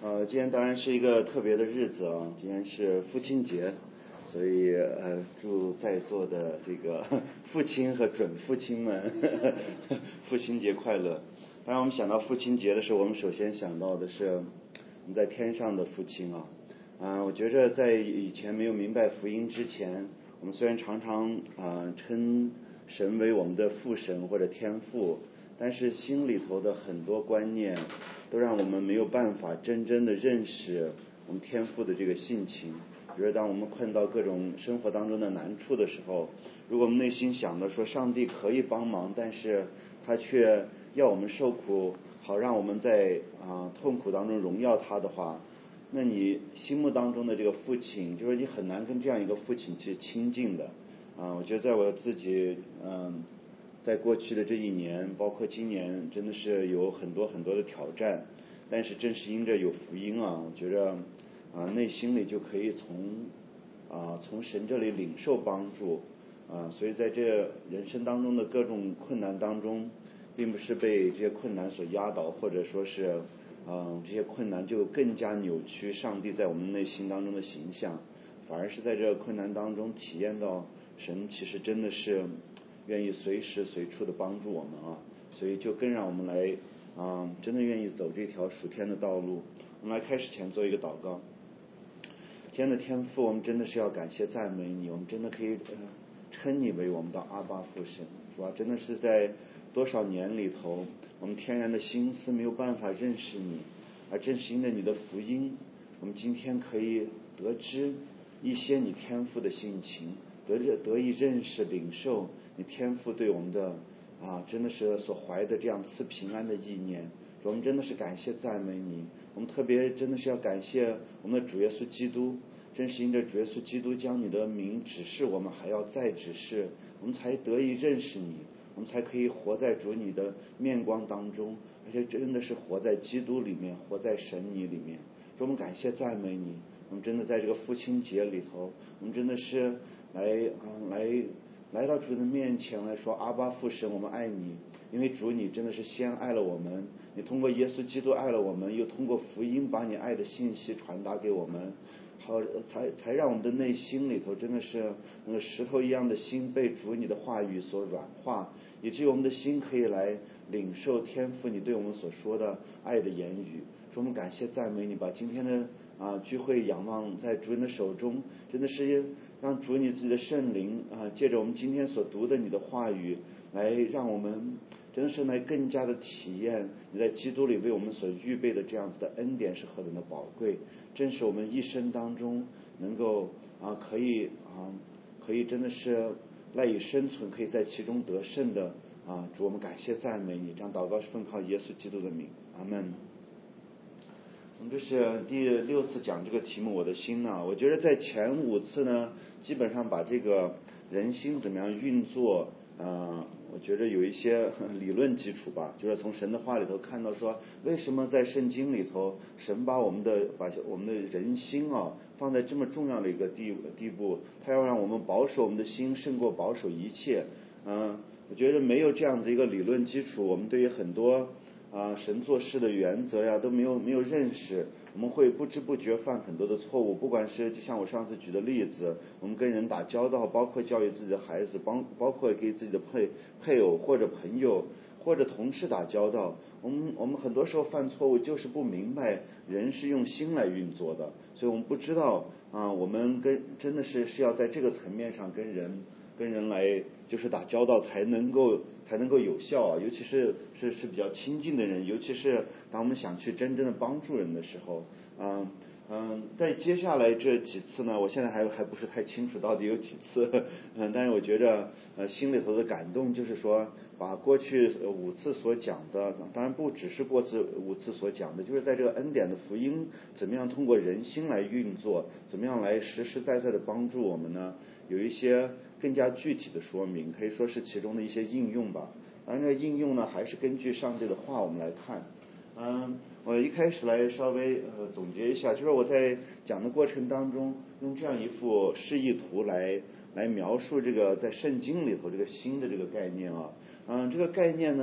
今天当然是一个特别的日子啊，今天是父亲节，所以祝在座的这个父亲和准父亲们父亲节快乐。当然我们想到父亲节的时候，我们首先想到的是我们在天上的父亲啊。我觉着在以前没有明白福音之前，我们虽然常常称神为我们的父神或者天父，但是心里头的很多观念都让我们没有办法真正的认识我们天父的这个性情。比如当我们碰到各种生活当中的难处的时候，如果我们内心想的说上帝可以帮忙，但是他却要我们受苦，好让我们在痛苦当中荣耀他的话，那你心目当中的这个父亲，就是你很难跟这样一个父亲去亲近的。我觉得在我自己在过去的这一年，包括今年，真的是有很多很多的挑战，但是正是因着有福音我觉着内心里就可以从神这里领受帮助所以在这人生当中的各种困难当中，并不是被这些困难所压倒，或者说是这些困难就更加扭曲上帝在我们内心当中的形象，反而是在这困难当中体验到神其实真的是愿意随时随处的帮助我们所以就更让我们来真的愿意走这条属天的道路。我们来开始前做一个祷告。天的天父，我们真的是要感谢赞美你，我们真的可以称你为我们的阿爸父神，是吧？真的是在多少年里头，我们天然的心思没有办法认识你，而正是因着你的福音，我们今天可以得知一些你天父的性情，得以认识领受你天父对我们的真的是所怀的这样赐平安的意念。我们真的是感谢赞美你，我们特别真的是要感谢我们的主耶稣基督，正是因着主耶稣基督将你的名指示我们，还要再指示我们，才得以认识你，我们才可以活在主你的面光当中，而且真的是活在基督里面，活在神你里面。我们感谢赞美你，我们真的在这个父亲节里头，我们真的是来到主的面前来说，阿爸父神，我们爱你，因为主你真的是先爱了我们，你通过耶稣基督爱了我们，又通过福音把你爱的信息传达给我们，好才让我们的内心里头真的是那个石头一样的心被主你的话语所软化，以至于我们的心可以来领受天父你对我们所说的爱的言语。说我们感谢赞美你，把今天的聚会仰望在主人的手中，真的是让主你自己的圣灵借着我们今天所读的你的话语，来让我们真的是来更加的体验你在基督里为我们所预备的这样子的恩典是何等的宝贵，正是我们一生当中能够可以真的是赖以生存，可以在其中得胜的主，我们感谢赞美你，这样祷告是奉靠耶稣基督的名，阿门。我们这是第6次讲这个题目，我的心我觉得在前5次呢，基本上把这个人心怎么样运作我觉得有一些理论基础吧，就是从神的话里头看到说，为什么在圣经里头神把我们的人心放在这么重要的一个地步，他要让我们保守我们的心胜过保守一切我觉得没有这样子一个理论基础，我们对于很多神做事的原则都没有认识，我们会不知不觉犯很多的错误。不管是就像我上次举的例子，我们跟人打交道，包括教育自己的孩子，包括给自己的配偶或者朋友或者同事打交道，我们很多时候犯错误就是不明白人是用心来运作的，所以我们不知道我们真的是要在这个层面上跟人来就是打交道才能够有效尤其是比较亲近的人，尤其是当我们想去真正的帮助人的时候在接下来这几次呢，我现在还不是太清楚到底有几次但是我觉得心里头的感动就是说，把过去5次所讲的，当然不只是过去5次所讲的，就是在这个恩典的福音怎么样通过人心来运作，怎么样来实实在在的帮助我们呢，有一些更加具体的说明，可以说是其中的一些应用吧。而这个应用呢，还是根据上帝的话我们来看我一开始来稍微总结一下，就是我在讲的过程当中，用这样一幅示意图来描述这个在圣经里头这个心的这个概念这个概念呢，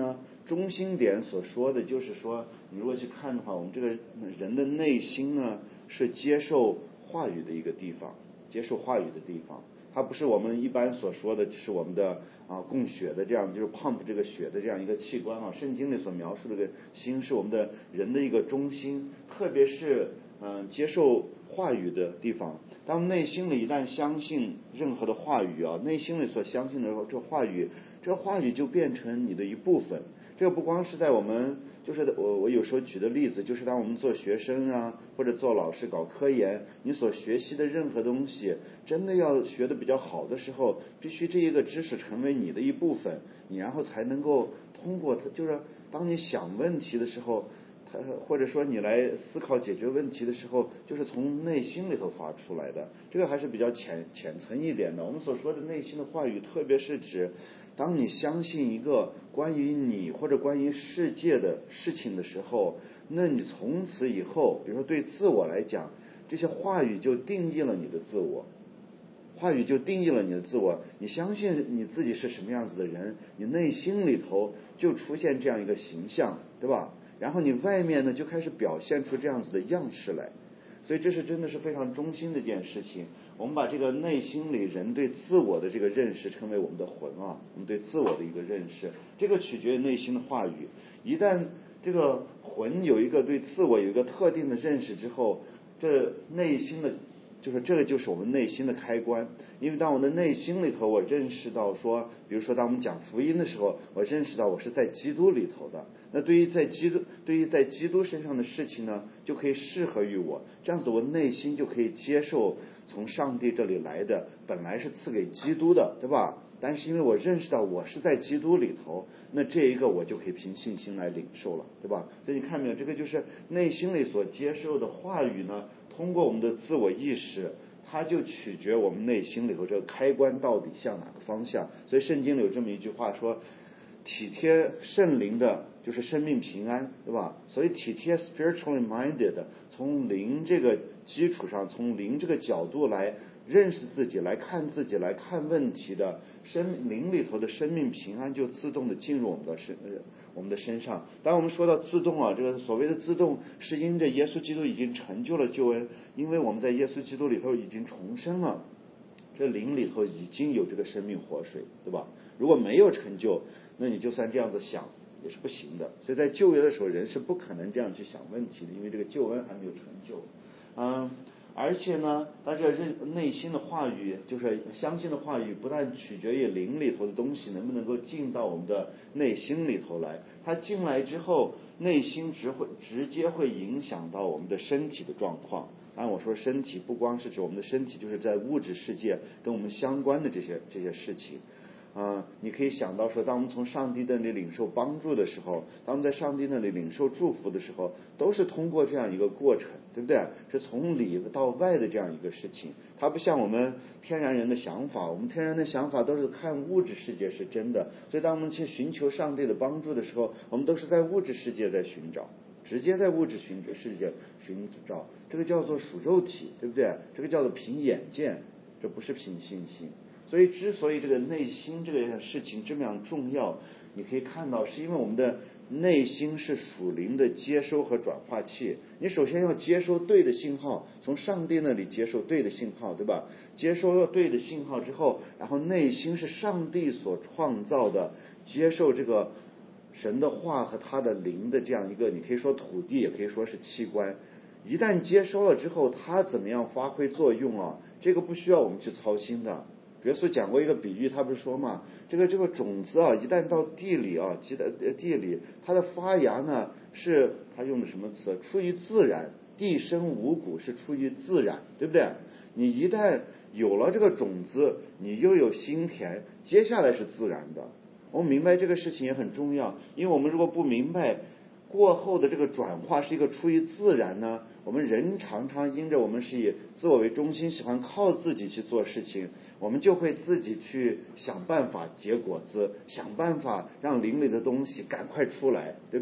中心点所说的就是说，你如果去看的话，我们这个人的内心呢是接受话语的一个地方，接受话语的地方。它不是我们一般所说的，是我们的供血的这样，就是 pump 这个血的这样一个器官啊。圣经里所描述这个心是我们的人的一个中心，特别是接受话语的地方。当内心里一旦相信任何的话语啊，内心里所相信的这话语就变成你的一部分。这个不光是在我们，就是我有时候举的例子，就是当我们做学生啊，或者做老师搞科研，你所学习的任何东西，真的要学得比较好的时候，必须这一个知识成为你的一部分，你然后才能够通过它，就是当你想问题的时候，或者说你来思考解决问题的时候，就是从内心里头发出来的。这个还是比较浅层一点的。我们所说的内心的话语，特别是指当你相信一个关于你或者关于世界的事情的时候，那你从此以后，比如说对自我来讲，这些话语就定义了你的自我。话语就定义了你的自我，你相信你自己是什么样子的人，你内心里头就出现这样一个形象，对吧？然后你外面呢就开始表现出这样子的样式来。所以这是真的是非常中心的一件事情。我们把这个内心里人对自我的这个认识称为我们的魂啊，我们对自我的一个认识，这个取决于内心的话语。一旦这个魂有一个对自我有一个特定的认识之后，这内心的这个就是我们内心的开关。因为当我的内心里头我认识到说，比如说当我们讲福音的时候，我认识到我是在基督里头的，那对于在基督身上的事情呢，就可以适合于我，这样子我内心就可以接受从上帝这里来的，本来是赐给基督的，对吧？但是因为我认识到我是在基督里头，那这一个我就可以凭信心来领受了，对吧？所以你看没有，这个就是内心里所接受的话语呢，通过我们的自我意识，它就取决我们内心里头这个开关到底向哪个方向。所以圣经里有这么一句话说，体贴圣灵的就是生命平安，对吧？所以体贴 spiritually minded， 从灵这个基础上，从灵这个角度来认识自己，来看自己，来看问题的灵里头的生命平安就自动的进入我们的身上。当我们说到自动啊，这个所谓的自动是因着耶稣基督已经成就了救恩，因为我们在耶稣基督里头已经重生了，这灵里头已经有这个生命活水，对吧？如果没有成就，那你就算这样子想也是不行的。所以在旧约的时候，人是不可能这样去想问题的，因为这个救恩还没有成就。而且呢，他这内心的话语，就是相信的话语，不但取决于灵里头的东西能不能够进到我们的内心里头来，它进来之后，内心直接会影响到我们的身体的状况。当然我说身体不光是指我们的身体，就是在物质世界跟我们相关的这些事情。你可以想到说，当我们从上帝那里领受帮助的时候，当我们在上帝那里领受祝福的时候，都是通过这样一个过程，对不对？是从里到外的这样一个事情。它不像我们天然人的想法，我们天然的想法都是看物质世界是真的，所以当我们去寻求上帝的帮助的时候，我们都是在物质世界在寻找，直接在物质世界寻找，这个叫做属肉体，对不对？这个叫做凭眼见，这不是凭信心。所以之所以这个内心这个事情这么样重要，你可以看到是因为我们的内心是属灵的接收和转化器。你首先要接收对的信号，从上帝那里接受对的信号，对吧？接收了对的信号之后，然后内心是上帝所创造的，接受这个神的话和他的灵的这样一个，你可以说土地，也可以说是器官。一旦接收了之后，它怎么样发挥作用啊？这个不需要我们去操心的。耶稣讲过一个比喻，他不是说嘛，这个种子啊，一旦到地里啊，地里它的发芽呢，是他用的什么词？出于自然，地生五谷是出于自然，对不对？你一旦有了这个种子，你又有心田，接下来是自然的。我们明白这个事情也很重要，因为我们如果不明白过后的这个转化是一个出于自然呢，我们人常常因着我们是以自我为中心，喜欢靠自己去做事情，我们就会自己去想办法结果子，想办法让灵里的东西赶快出来，对不对？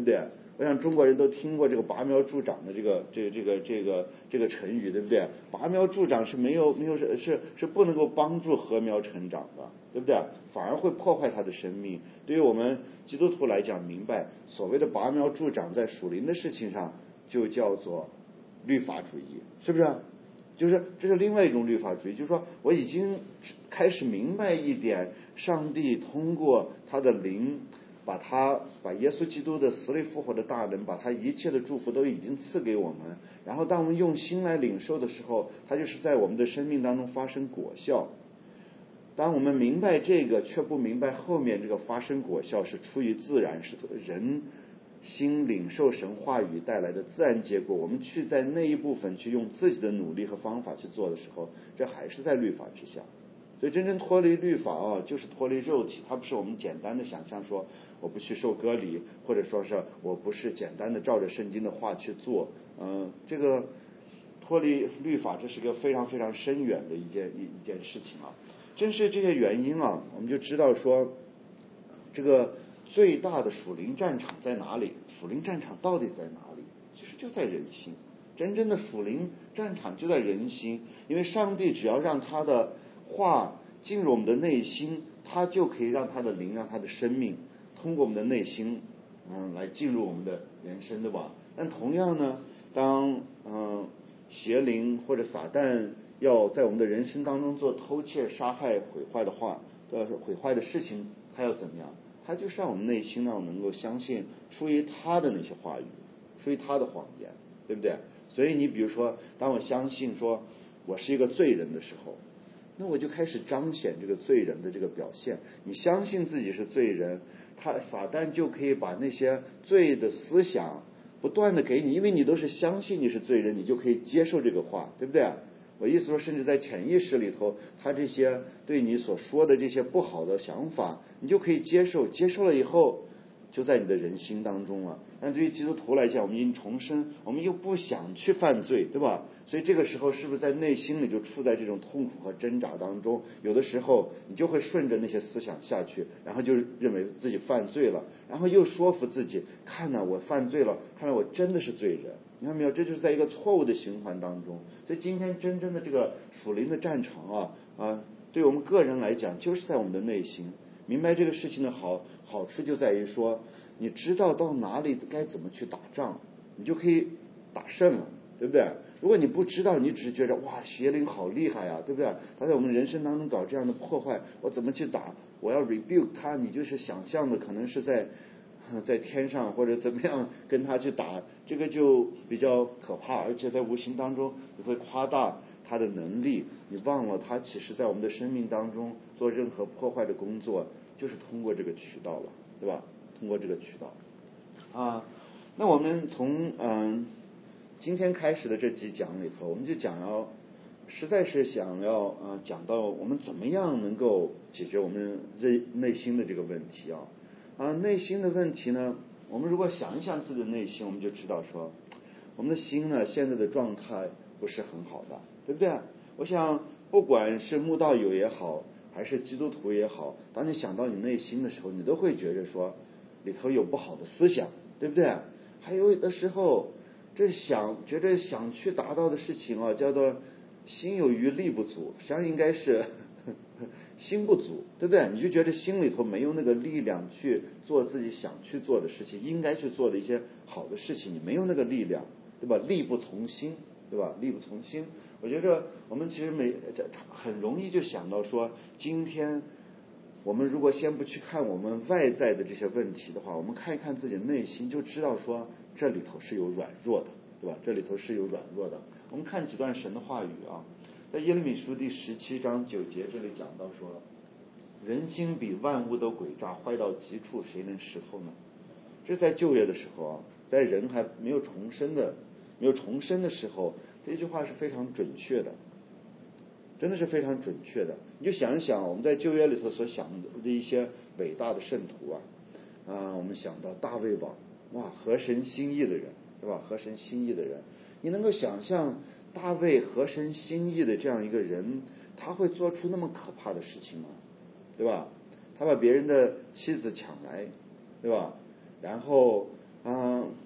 我想中国人都听过这个拔苗助长的这个成语，对不对？拔苗助长是是不能够帮助禾苗成长的，对不对？反而会破坏它的生命。对于我们基督徒来讲，明白所谓的拔苗助长，在属灵的事情上就叫做律法主义，是不是？就是这是另外一种律法主义，就是说我已经开始明白一点，上帝通过他的灵把耶稣基督的死里复活的大能，把他一切的祝福都已经赐给我们，然后当我们用心来领受的时候，他就是在我们的生命当中发生果效。当我们明白这个，却不明白后面这个发生果效是出于自然，是人心领受神话语带来的自然结果，我们去在那一部分去用自己的努力和方法去做的时候，这还是在律法之下。所以真正脱离律法就是脱离肉体，它不是我们简单的想象说我不去受割礼，或者说是我不是简单的照着圣经的话去做。这个脱离律法，这是个非常非常深远的一件事情啊。正是这些原因我们就知道说，这个最大的属灵战场在哪里？属灵战场到底在哪里？其实就在人心。真正的属灵战场就在人心，因为上帝只要让他的话进入我们的内心，他就可以让他的灵，让他的生命通过我们的内心来进入我们的人生，对吧？但同样呢，当邪灵或者撒旦要在我们的人生当中做偷窃、杀害、毁坏的事情，他要怎么样？他就是让我们内心能够相信出于他的那些话语，出于他的谎言，对不对？所以你比如说，当我相信说我是一个罪人的时候，那我就开始彰显这个罪人的这个表现。你相信自己是罪人，撒旦就可以把那些罪的思想不断的给你，因为你都是相信你是罪人，你就可以接受这个话，对不对？我意思说，甚至在潜意识里头，他这些对你所说的这些不好的想法，你就可以接受，接受了以后就在你的人心当中了。但对于基督徒来讲，我们已经重生，我们又不想去犯罪，对吧？所以这个时候是不是在内心里就处在这种痛苦和挣扎当中？有的时候你就会顺着那些思想下去，然后就认为自己犯罪了，然后又说服自己，看我犯罪了，看来我真的是罪人。你看没有？这就是在一个错误的循环当中。所以今天真正的这个属灵的战场对我们个人来讲，就是在我们的内心。明白这个事情的好处就在于说，你知道到哪里该怎么去打仗，你就可以打胜了，对不对？如果你不知道，你只是觉得哇，邪灵好厉害啊，对不对？他在我们人生当中搞这样的破坏，我怎么去打？我要 rebuke 他，你就是想象的可能是在天上或者怎么样跟他去打，这个就比较可怕，而且在无形当中你会夸大他的能力，你忘了他其实在我们的生命当中做任何破坏的工作，就是通过这个渠道了，对吧？通过这个渠道那我们从今天开始的这几讲里头，我们就实在是想要讲到我们怎么样能够解决我们内心的这个问题内心的问题呢，我们如果想一想自己的内心，我们就知道说，我们的心呢现在的状态不是很好的，对不对？我想不管是慕道友也好，还是基督徒也好，当你想到你内心的时候，你都会觉着说里头有不好的思想，对不对？还有的时候觉得想去达到的事情叫做心有余力不足，实际上应该是心不足，对不对？你就觉得心里头没有那个力量去做自己想去做的事情，应该去做的一些好的事情，你没有那个力量，对吧？力不从心，对吧？力不从心。我觉得我们其实很容易就想到说，今天我们如果先不去看我们外在的这些问题的话，我们看一看自己内心，就知道说这里头是有软弱的，对吧？这里头是有软弱的。我们看几段神的话语在耶利米书第17章9节这里讲到说，人心比万物都诡诈，坏到极处，谁能识透呢？这在旧约的时候在人还没有重生的时候，这句话是非常准确的，真的是非常准确的。你就想一想我们在旧约里头所想的一些伟大的圣徒我们想到大卫王，哇，合神心意的人，对吧？合神心意的人，你能够想象大卫合神心意的这样一个人，他会做出那么可怕的事情吗？对吧？他把别人的妻子抢来，对吧？然后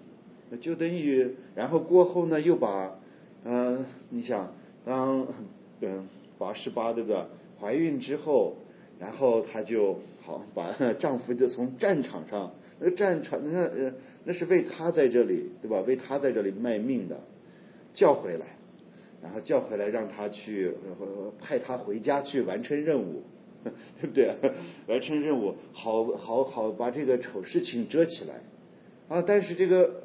就等于然后过后呢又把你想当拔18对不对？怀孕之后，然后她就好把丈夫就从战场上那个战场那是为她在这里对吧？为她在这里卖命的，叫回来，然后叫回来让她去派她回家去完成任务，对不对？完成任务，好把这个丑事情遮起来啊！但是这个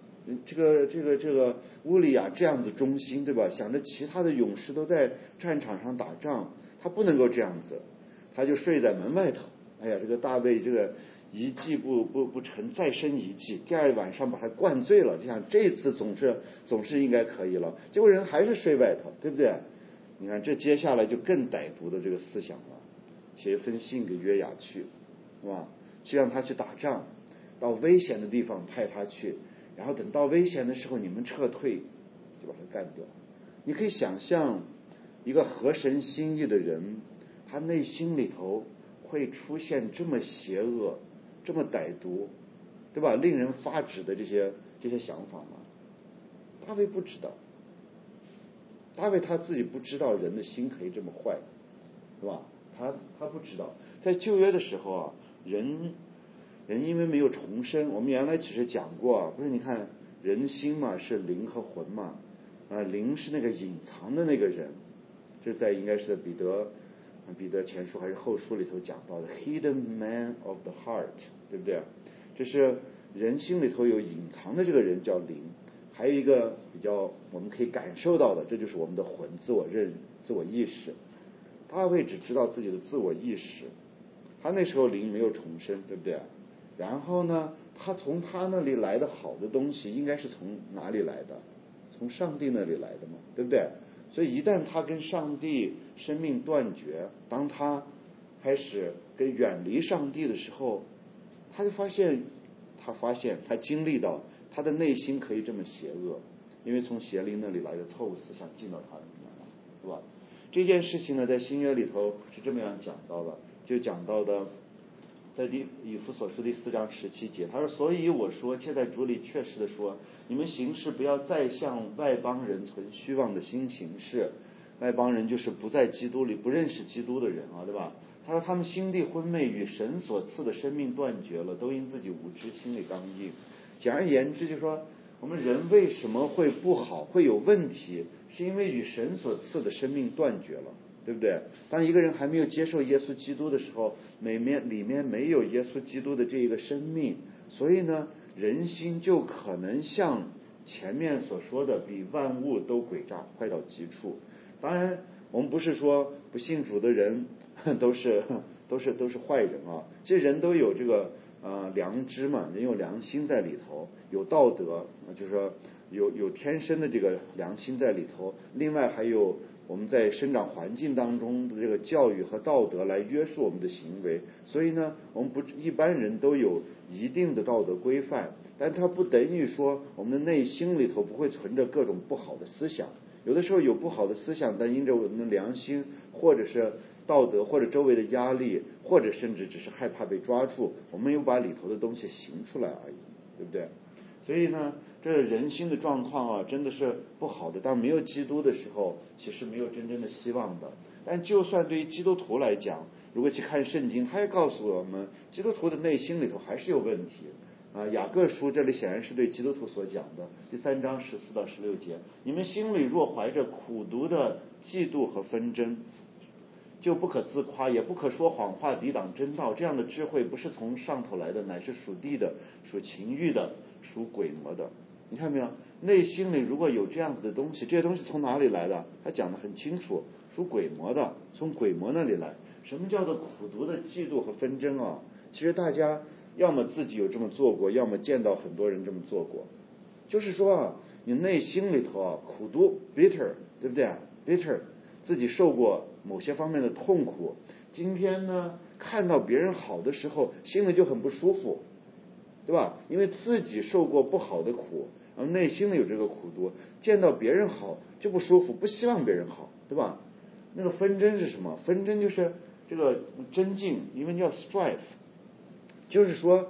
乌利亚这样子忠心对吧？想着其他的勇士都在战场上打仗，他不能够这样子，他就睡在门外头。哎呀，这个大卫这个一计不成，再生一计，第二晚上把他灌醉了，这样这次总是应该可以了。结果人还是睡外头，对不对？你看这接下来就更歹毒的这个思想了，写一封信给约雅去，是吧？去让他去打仗，到危险的地方派他去，然后等到危险的时候你们撤退，就把他干掉。你可以想象一个合神心意的人，他内心里头会出现这么邪恶、这么歹毒，对吧？令人发指的这些想法吗？大卫不知道，大卫他自己不知道人的心可以这么坏，是吧？他不知道，在旧约的时候啊，人因为没有重生，我们原来只是讲过，不是？你看人心嘛是灵和魂嘛，灵是那个隐藏的那个人，这在应该是彼得前书还是后书里头讲到的 hidden man of the heart， 对不对？这是人心里头有隐藏的这个人叫灵，还有一个比较我们可以感受到的，这就是我们的魂，自我意识。大卫只知道自己的自我意识，他那时候灵没有重生，对不对？然后呢，他从他那里来的好的东西应该是从哪里来的？从上帝那里来的嘛，对不对？所以一旦他跟上帝生命断绝，当他开始跟远离上帝的时候，他就发现他经历到他的内心可以这么邪恶，因为从邪灵那里来的错误思想进到他里面了，是吧？这件事情呢，在新约里头是这么样讲到的，就讲到的在以弗所书第4章17节，他说：“所以我说，切在主里确实的说，你们行事不要再像外邦人存虚妄的心行事。外邦人就是不在基督里，不认识基督的人啊，对吧？他说他们心地昏昧，与神所赐的生命断绝了，都因自己无知，心里刚硬。简而言之，就是说我们人为什么会不好，会有问题，是因为与神所赐的生命断绝了。”对不对？当一个人还没有接受耶稣基督的时候，里面没有耶稣基督的这一个生命，所以呢，人心就可能像前面所说的，比万物都诡诈，坏到极处。当然，我们不是说不信主的人都是坏人啊。其实人都有这个良知嘛，人有良心在里头，有道德，就是说有天生的这个良心在里头。另外还有我们在生长环境当中的这个教育和道德来约束我们的行为，所以呢，我们一般人都有一定的道德规范，但它不等于说我们的内心里头不会存着各种不好的思想。有的时候有不好的思想，但因着我们的良心，或者是道德，或者周围的压力，或者甚至只是害怕被抓住，我们又把里头的东西行出来而已，对不对？所以呢，这人心的状况啊，真的是不好的。当没有基督的时候，其实没有真正的希望的。但就算对于基督徒来讲，如果去看圣经，他也告诉我们，基督徒的内心里头还是有问题。雅各书这里显然是对基督徒所讲的，第3章14到16节，你们心里若怀着苦毒的嫉妒和纷争，就不可自夸，也不可说谎话抵挡真道。这样的智慧不是从上头来的，乃是属地的，属情欲的，属鬼魔的。你看没有？内心里如果有这样子的东西，这些东西从哪里来的？他讲得很清楚，属鬼魔的，从鬼魔那里来。什么叫做苦毒的嫉妒和纷争啊？其实大家要么自己有这么做过，要么见到很多人这么做过。就是说啊，你内心里头啊苦毒 bitter， 对不对 bitter， 自己受过某些方面的痛苦，今天呢看到别人好的时候，心里就很不舒服，对吧？因为自己受过不好的苦，然后内心里有这个苦毒，见到别人好就不舒服，不希望别人好，对吧？那个纷争是什么？纷争就是这个争竞，因为叫 strife， 就是说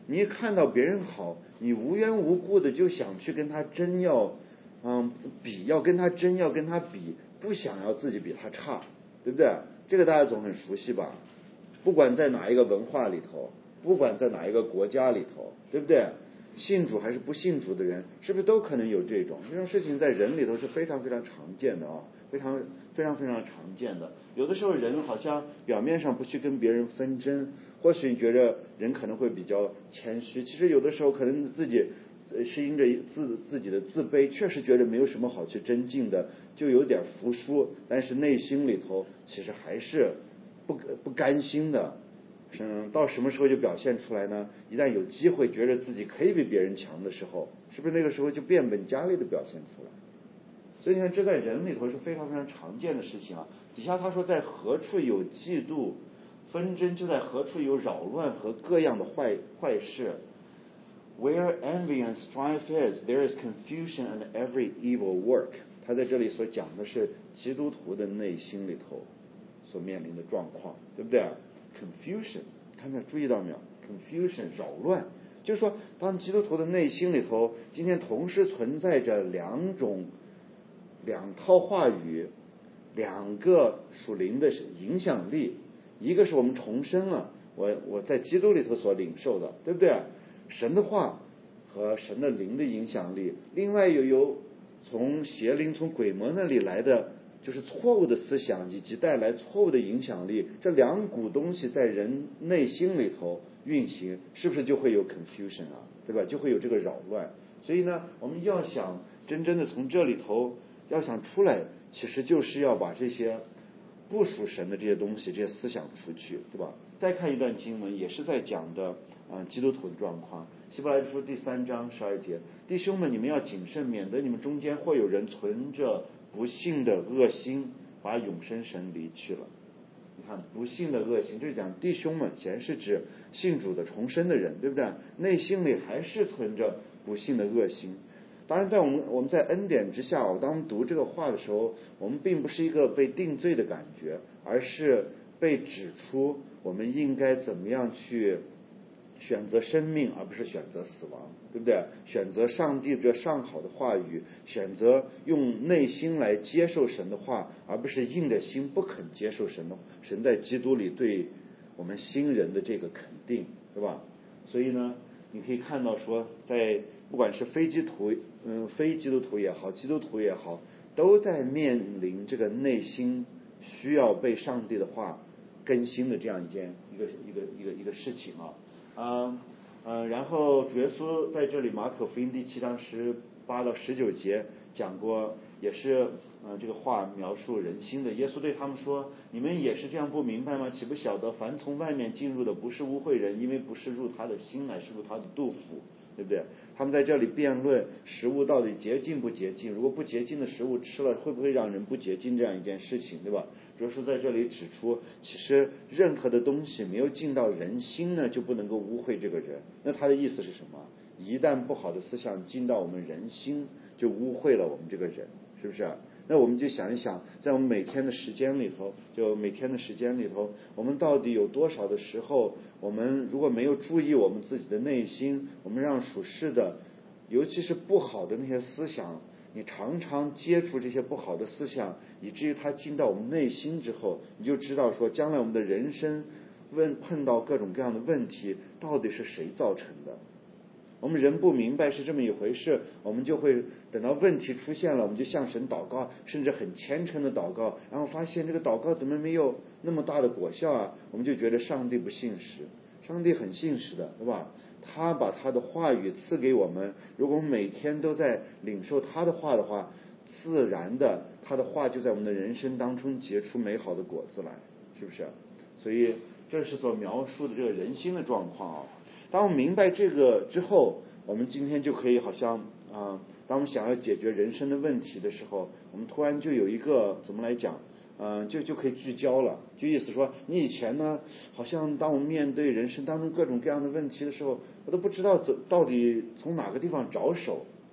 你一看到别人好，你无缘无故的就想去跟他争要比，要跟他争，要跟他比，不想要自己比他差，对不对？这个大家总很熟悉吧？不管在哪一个文化里头，不管在哪一个国家里头，对不对？信主还是不信主的人，是不是都可能有这种事情？在人里头是非常非常常见的啊，非常非常非常常见的。有的时候人好像表面上不去跟别人纷争，或许你觉得人可能会比较谦虚，其实有的时候可能自己是因着自己的自卑，确实觉得没有什么好去争竞的，就有点服输，但是内心里头其实还是不甘心的。到什么时候就表现出来呢？一旦有机会觉得自己可以比别人强的时候，是不是那个时候就变本加厉的表现出来？所以你看，这在人里头是非常非常常见的事情啊。底下他说，在何处有嫉妒纷争，就在何处有扰乱和各样的坏事。Where envy and strife is, there is confusion and every evil work. 他在这里所讲的是基督徒的内心里头所面临的状况，对不对？Confusion， 看没有？注意到没有 ？Confusion 扰乱，就是说，当基督徒的内心里头，今天同时存在着两套话语，两个属灵的影响力，一个是我们重生了，我在基督里头所领受的，对不对？神的话和神的灵的影响力，另外又有从邪灵、从鬼魔那里来的。就是错误的思想以及带来错误的影响力，这两股东西在人内心里头运行，是不是就会有 confusion 啊？对吧？就会有这个扰乱。所以呢，我们要想真正的从这里头要想出来，其实就是要把这些不属神的这些东西、这些思想出去，对吧？再看一段经文，也是在讲的基督徒的状况。希伯来书第3章12节，弟兄们，你们要谨慎，免得你们中间或有人存着不幸的恶心，把永生神离去了。你看，不幸的恶心，这是讲弟兄们，显然是指信主的重生的人，对不对？内心里还是存着不幸的恶心。当然，在我们在恩典之下，当我们读这个话的时候，我们并不是一个被定罪的感觉，而是被指出我们应该怎么样去选择生命，而不是选择死亡，对不对？选择上帝这上好的话语，选择用内心来接受神的话，而不是硬着心不肯接受神在基督里对我们新人的这个肯定，对吧？所以呢，你可以看到说，在不管是非基督徒也好，基督徒也好，都在面临这个内心需要被上帝的话更新的这样一个事情啊。然后主耶稣在这里马可福音第7章18到19节讲过，也是这个话描述人心的。耶稣对他们说：“你们也是这样不明白吗？岂不晓得凡从外面进入的不是污秽人，因为不是入他的心，乃是入他的肚腹。”对不对？他们在这里辩论食物到底洁净不洁净，如果不洁净的食物吃了会不会让人不洁净，这样一件事情，对吧？主要是在这里指出，其实任何的东西没有进到人心呢，就不能够污秽这个人。那他的意思是什么？一旦不好的思想进到我们人心，就污秽了我们这个人，是不是？那我们就想一想，在我们每天的时间里头，我们到底有多少的时候，我们如果没有注意我们自己的内心，我们让属世的，尤其是不好的那些思想，你常常接触这些不好的思想，以至于它进到我们内心之后，你就知道说，将来我们的人生碰到各种各样的问题，到底是谁造成的？我们人不明白是这么一回事，我们就会等到问题出现了，我们就向神祷告，甚至很虔诚的祷告，然后发现这个祷告怎么没有那么大的果效啊？我们就觉得上帝不信实。上帝很信实的，对吧？他把他的话语赐给我们，如果我们每天都在领受他的话的话，自然的他的话就在我们的人生当中结出美好的果子来，是不是？所以这是所描述的这个人心的状况啊。当我们明白这个之后，我们今天就可以好像当我们想要解决人生的问题的时候，我们突然就有一个怎么来讲，就可以聚焦了。就意思说，你以前呢，好像当我们面对人生当中各种各样的问题的时候，我都不知道到底从哪个地方着手，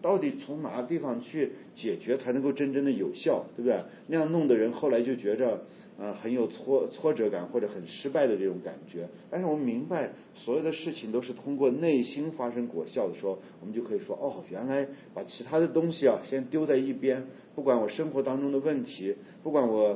到底从哪个地方去解决才能够真正的有效，对不对？那样弄的人后来就觉着很有挫折感或者很失败的这种感觉。但是我们明白所有的事情都是通过内心发生果效的时候，我们就可以说原来把其他的东西先丢在一边，不管我生活当中的问题，不管我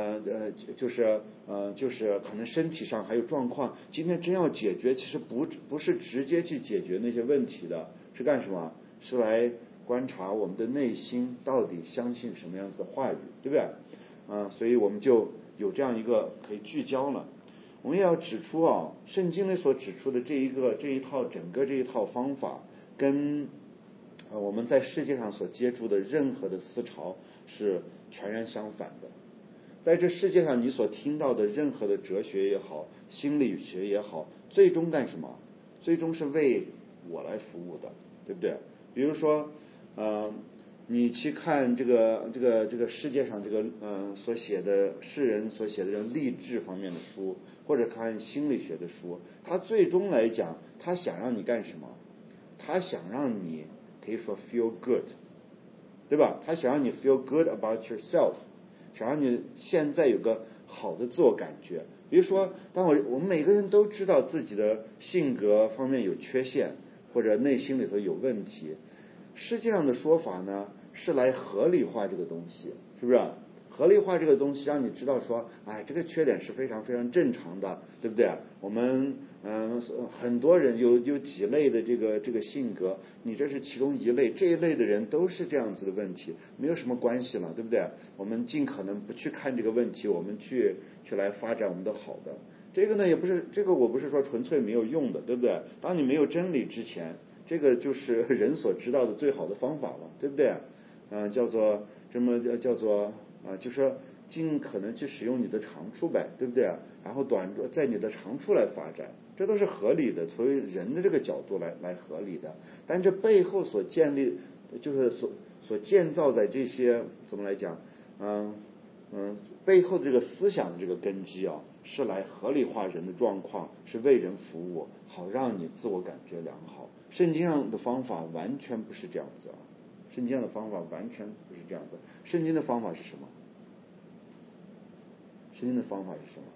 就是可能身体上还有状况，今天真要解决，其实不是直接去解决那些问题的，是干什么？是来观察我们的内心到底相信什么样子的话语，对不对？所以我们就有这样一个可以聚焦了。我们也要指出圣经里所指出的整个这一套方法，跟我们在世界上所接触的任何的思潮是全然相反的。在这世界上你所听到的任何的哲学也好，心理学也好，最终干什么？最终是为我来服务的，对不对？比如说你去看这个世界上所写的诗人所写的这种励志方面的书，或者看心理学的书，他最终来讲，他想让你干什么？他想让你可以说 feel good， 对吧？他想让你 feel good about yourself， 想让你现在有个好的自我感觉。比如说我们每个人都知道自己的性格方面有缺陷，或者内心里头有问题，是这样的说法呢，是来合理化这个东西，是不是？合理化这个东西，让你知道说，这个缺点是非常非常正常的，对不对？我们很多人有几类的这个性格，你这是其中一类，这一类的人都是这样子的问题，没有什么关系了，对不对？我们尽可能不去看这个问题，我们去来发展我们的好的。这个呢，也不是我不是说纯粹没有用的，对不对？当你没有真理之前，这个就是人所知道的最好的方法了，对不对？叫做就是说尽可能去使用你的长处呗，对不对？然后在你的长处来发展，这都是合理的，从人的这个角度来合理的。但这背后所建立，就是所建造在这些怎么来讲，背后的这个思想的这个根基是来合理化人的状况，是为人服务，好让你自我感觉良好。圣经上的方法完全不是这样子圣经上的方法完全不是这样的。圣经的方法是什么？圣经的方法是什么？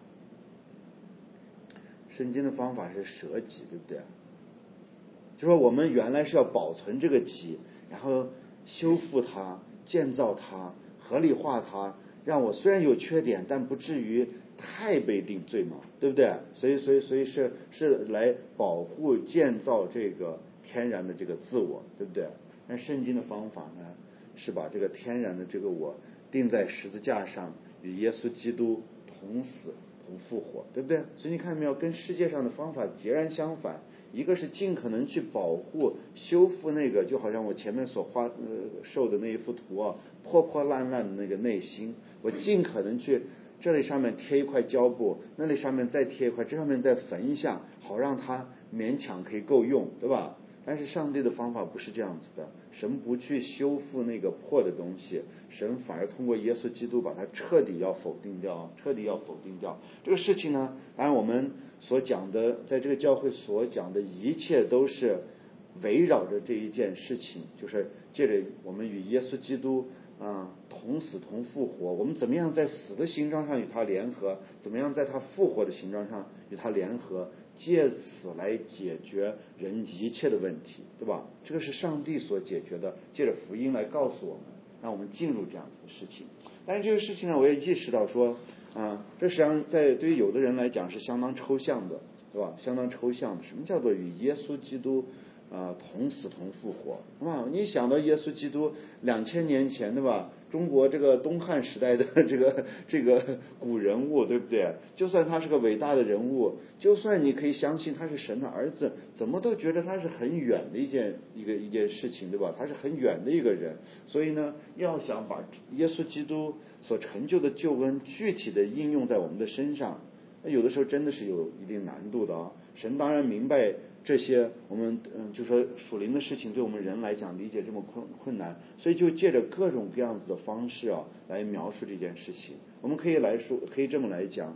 圣经的方法是舍己，对不对？就说我们原来是要保存这个己，然后修复它，建造它，合理化它，让我虽然有缺点，但不至于太被定罪嘛，对不对？所以是来保护建造这个天然的这个自我，对不对？但圣经的方法呢，是把这个天然的这个我钉在十字架上，与耶稣基督同死同复活，对不对？所以你看到没有，跟世界上的方法截然相反。一个是尽可能去保护修复那个，就好像我前面所受的那一幅图破破烂烂的那个内心，我尽可能去这里上面贴一块胶布，那里上面再贴一块，这上面再缝一下，好让它勉强可以够用，对吧？但是上帝的方法不是这样子的，神不去修复那个破的东西，神反而通过耶稣基督把它彻底要否定掉。这个事情呢，当然我们所讲的，在这个教会所讲的一切都是围绕着这一件事情，就是借着我们与耶稣基督同死同复活，我们怎么样在死的形状上与他联合，怎么样在他复活的形状上与他联合，借此来解决人一切的问题，对吧？这个是上帝所解决的，借着福音来告诉我们，让我们进入这样子的事情。但是这个事情呢，我也意识到说这实际上对于有的人来讲是相当抽象的，对吧？相当抽象的。什么叫做与耶稣基督同死同复活你想到耶稣基督2000年前，对吧？中国这个东汉时代的这个古人物，对不对？就算他是个伟大的人物，就算你可以相信他是神的儿子，怎么都觉得他是很远的一件事情，对吧？他是很远的一个人。所以呢，要想把耶稣基督所成就的救恩具体的应用在我们的身上，有的时候真的是有一定难度的神当然明白这些，我们就说属灵的事情对我们人来讲理解这么困难，所以就借着各种各样子的方式来描述这件事情。我们可以这么来讲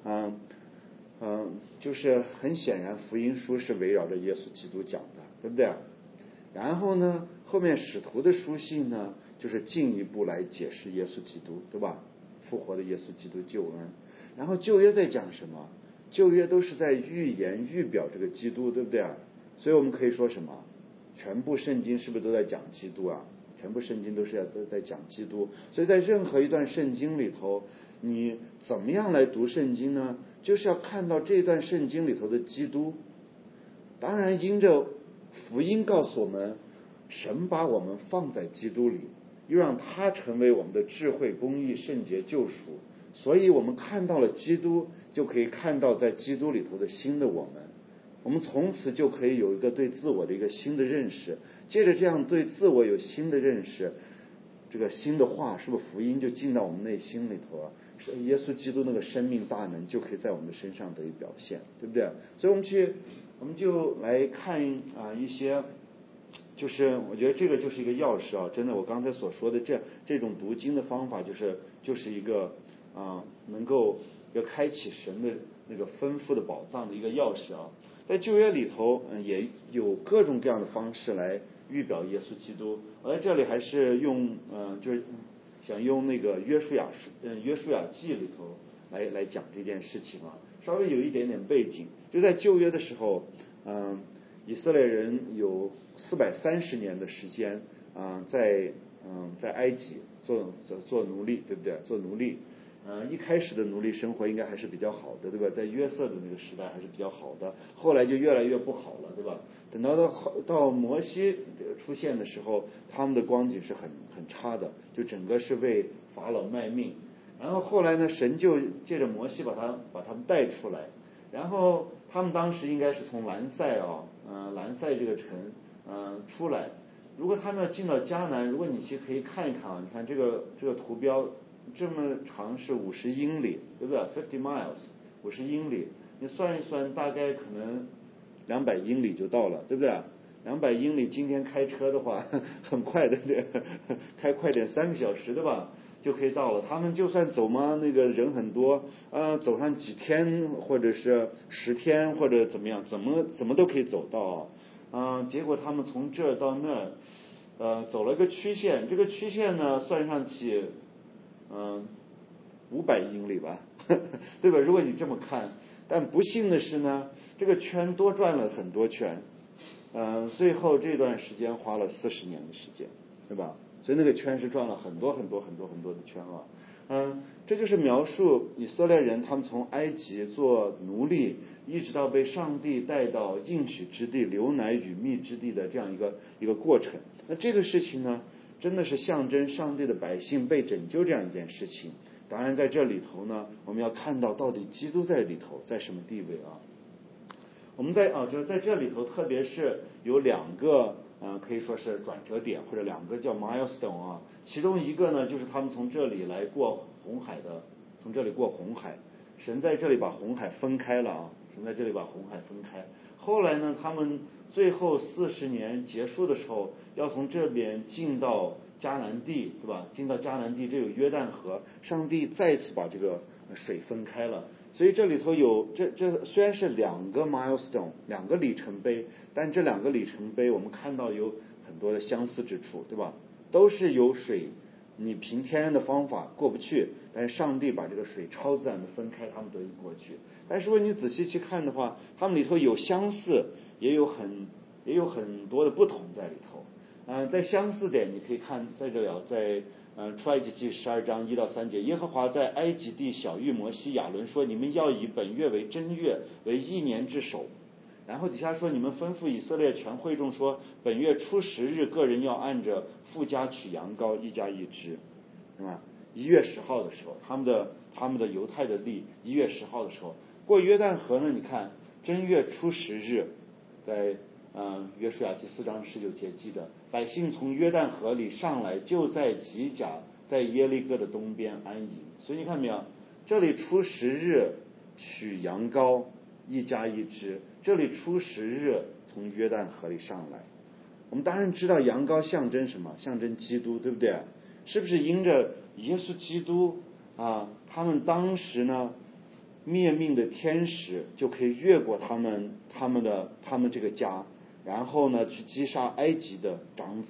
就是很显然福音书是围绕着耶稣基督讲的，对不对？然后呢， 后面使徒的书信呢，就是进一步来解释耶稣基督，对吧？复活的耶稣基督救恩。然后旧约在讲什么？旧约都是在预言预表这个基督，对不对啊？所以我们可以说什么？全部圣经是不是都在讲基督啊？全部圣经都在讲基督。所以在任何一段圣经里头，你怎么样来读圣经呢？就是要看到这段圣经里头的基督。当然因着福音告诉我们，神把我们放在基督里，又让他成为我们的智慧、公义、圣洁、救赎，所以我们看到了基督，就可以看到在基督里头的新的我们。我们从此就可以有一个对自我的一个新的认识，借着这样对自我有新的认识，这个新的话是不是福音就进到我们内心里头啊？耶稣基督那个生命大能就可以在我们的身上得以表现，对不对？所以我们就来看一些，就是我觉得这个就是一个钥匙啊！真的，我刚才所说的这种读经的方法，就是一个能够要开启神的那个丰富的宝藏的一个钥匙啊！在旧约里头，也有各种各样的方式来预表耶稣基督。我在这里还是就是想用那个约书亚记里头来讲这件事情啊，稍微有一点点背景。就在旧约的时候，以色列人有430年的时间在埃及做奴隶，对不对？做奴隶。一开始的奴隶生活应该还是比较好的，对吧？在约瑟的那个时代还是比较好的，后来就越来越不好了，对吧？等到摩西出现的时候，他们的光景是很差的，就整个是为法老卖命。然后后来呢，神就借着摩西把他们带出来，然后他们当时应该是从兰塞这个城出来。如果他们要进到迦南，如果你去可以看一看啊，你看这个图标这么长是50英里，对不对？50 miles， 50英里，你算一算，大概可能200英里就到了，对不对？200英里，今天开车的话很快，对不对？开快点3个小时，对吧？就可以到了。他们就算走嘛，那个人很多，走上几天或者是10天或者怎么样，怎么都可以走到结果他们从这儿到那儿，走了个曲线，这个曲线呢算上去500英里吧，对吧？如果你这么看，但不幸的是呢，这个圈多转了很多圈，最后这段时间花了40年的时间，对吧？所以那个圈是转了很多的圈啊。这就是描述以色列人他们从埃及做奴隶，一直到被上帝带到应许之地、流奶与蜜之地的这样一个过程。那这个事情呢，真的是象征上帝的百姓被拯救这样一件事情。当然在这里头呢，我们要看到到底基督在里头在什么地位啊？我们就是在这里头，特别是有2个可以说是转折点，或者2个叫 milestone 啊。其中一个呢，就是他们从这里来过红海的，从这里过红海，神在这里把红海分开了啊，神在这里把红海分开。后来呢，他们最后40年结束的时候，要从这边进到迦南地，对吧？进到迦南地，这有约旦河，上帝再次把这个水分开了。所以这里头有这虽然是2个 milestone， 2个里程碑，但这2个里程碑我们看到有很多的相似之处，对吧？都是有水，你凭天然的方法过不去，但是上帝把这个水超自然的分开，他们得以过去。但是如果你仔细去看的话，他们里头有相似，也有很多的不同在里头。在相似点你可以看在这里在出埃及记12章1到3节，耶和华在埃及地晓谕摩西亚伦说，你们要以本月为正月，为1年之首。然后底下说，你们吩咐以色列全会众说，本月初10日，个人要按着父家取羊羔1家1只，是吧？1月10号的时候，他们的犹太的历1月10号的时候过约旦河呢，你看正月初10日，在约书亚记4章19节记着，百姓从约旦河里上来，就在吉甲，在耶利哥的东边安营。所以你看没有，这里初10日取羊羔1家1只，这里初10日从约旦河里上来。我们当然知道羊羔象征什么？象征基督，对不对？是不是因着耶稣基督他们当时呢灭命的天使就可以越过他们这个家，然后呢去击杀埃及的长子，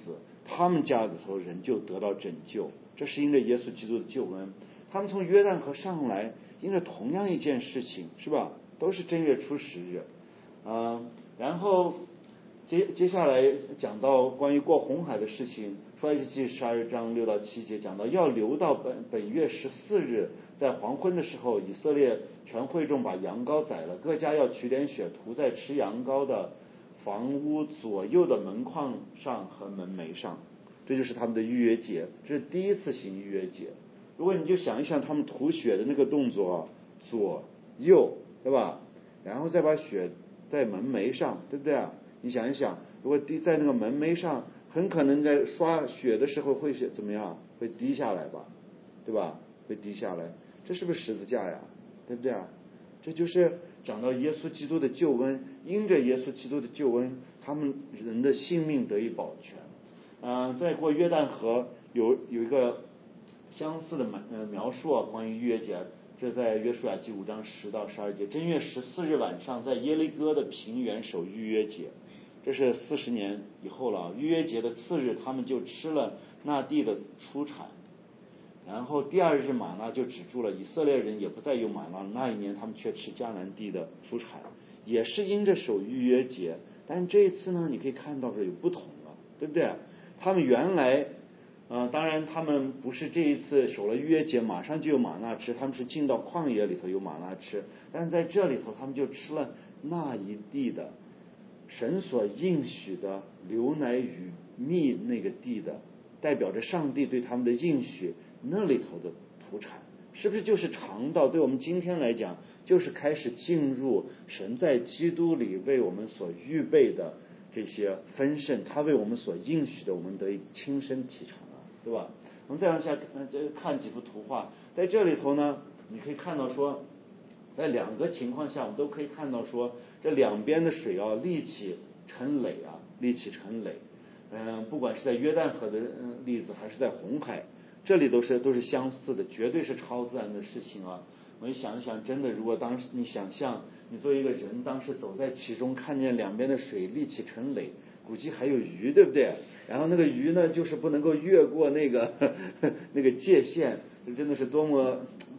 他们家里头人就得到拯救，这是因着耶稣基督的救恩。他们从约旦河上来，因着同样一件事情，是吧？都是正月初10日，然后接下来讲到关于过红海的事情，出埃及记12章6到7节讲到，要留到本月14日，在黄昏的时候，以色列全会众把羊羔宰了，各家要取点血涂在吃羊羔的房屋左右的门框上和门楣上，这就是他们的逾越节，这是第一次行逾越节。如果你就想一想他们涂血的那个动作，左右，对吧？然后再把血在门楣上，对不对啊？你想一想，如果滴在那个门楣上，很可能在刷血的时候会怎么样？会滴下来吧，对吧？会滴下来，这是不是十字架呀？对不对啊？这就是讲到耶稣基督的救恩，因着耶稣基督的救恩，他们人的性命得以保全。在过约旦河有一个相似的描述啊，关于逾越节，这在约书亚记5章10到12节。正月14日晚上，在耶利哥的平原守逾越节，这是40年以后了。逾越节的次日，他们就吃了那地的出产，然后第二日玛纳就止住了，以色列人也不再有玛纳。那一年他们却吃迦南地的出产，也是因着守逾越节。但是这一次呢，你可以看到是有不同了，对不对？他们原来当然他们不是这一次守了逾越节马上就有玛纳吃，他们是进到旷野里头有玛纳吃，但是在这里头他们就吃了那一地的神所应许的流奶与蜜那个地的，代表着上帝对他们的应许那里头的土产，是不是就是尝到？对我们今天来讲，就是开始进入神在基督里为我们所预备的这些丰盛，他为我们所应许的，我们得以亲身体尝啊，对吧？我们再往下看几幅图画，在这里头呢，你可以看到说，在两个情况下，我们都可以看到说，这两边的水啊，立起成垒啊，立起成垒。不管是在约旦河的例子，还是在红海，这里都是相似的，绝对是超自然的事情啊！我们想一想，真的，如果当时你想象，你作为一个人，当时走在其中，看见两边的水立起成垒，估计还有鱼，对不对？然后那个鱼呢，就是不能够越过那个界限，真的是多么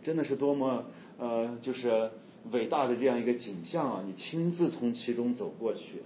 就是伟大的这样一个景象啊！你亲自从其中走过去。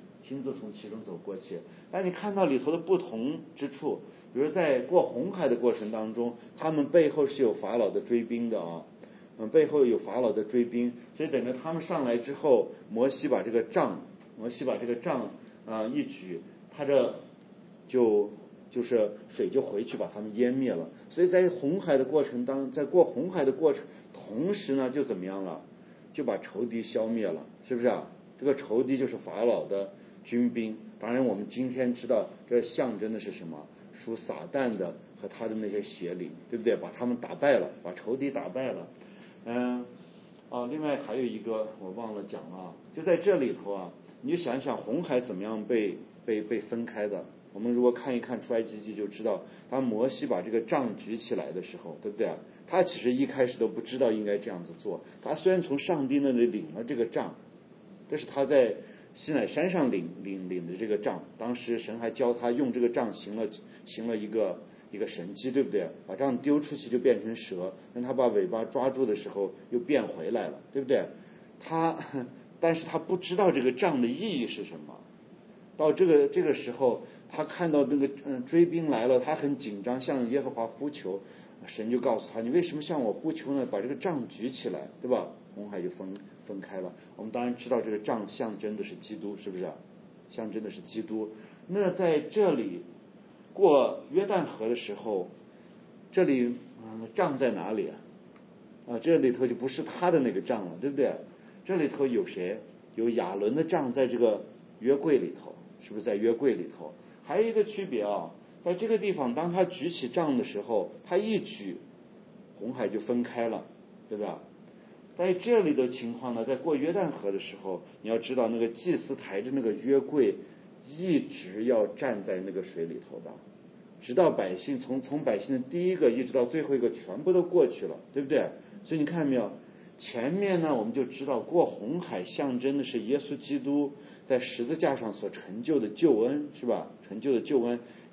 但你看到里头的不同之处，比如在过红海的过程当中，他们背后是有法老的追兵的啊，背后有法老的追兵，所以等着他们上来之后，摩西把这个杖一举，他这就是水就回去把他们淹灭了。所以在过红海的过程同时呢，就怎么样了？就把仇敌消灭了，是不是啊？这个仇敌就是法老的军兵。当然我们今天知道这象征的是什么？属撒旦的和他的那些邪灵，对不对？把他们打败了，把仇敌打败了。另外还有一个我忘了讲了，就在这里头啊，你就想一想红海怎么样被分开的。我们如果看一看出埃及记就知道，当摩西把这个杖举起来的时候，对不对啊？他其实一开始都不知道应该这样子做。他虽然从上帝那里领了这个杖，这是他在西乃山上领的这个杖，当时神还教他用这个杖行了一个神迹，对不对？把杖丢出去就变成蛇，但他把尾巴抓住的时候又变回来了，对不对？但是他不知道这个杖的意义是什么。到这个时候，他看到那个追兵来了，他很紧张，向耶和华呼求。神就告诉他：你为什么向我呼求呢？把这个杖举起来，对吧？红海就分开了。我们当然知道这个杖象征的是基督，是不是啊？象征的是基督。那在这里过约旦河的时候，这里杖在哪里啊？这里头就不是他的那个杖了，对不对？这里头有谁？有亚伦的杖在这个约柜里头，是不是在约柜里头？还有一个区别啊，在这个地方，当他举起杖的时候，他一举，红海就分开了，对吧？在这里的情况呢，在过约旦河的时候，你要知道那个祭司抬着那个约柜，一直要站在那个水里头的，直到百姓从百姓的第一个一直到最后一个全部都过去了，对不对？所以你看到没有？前面呢，我们就知道过红海象征的是耶稣基督在十字架上所成就的救恩，是吧？成就的救恩，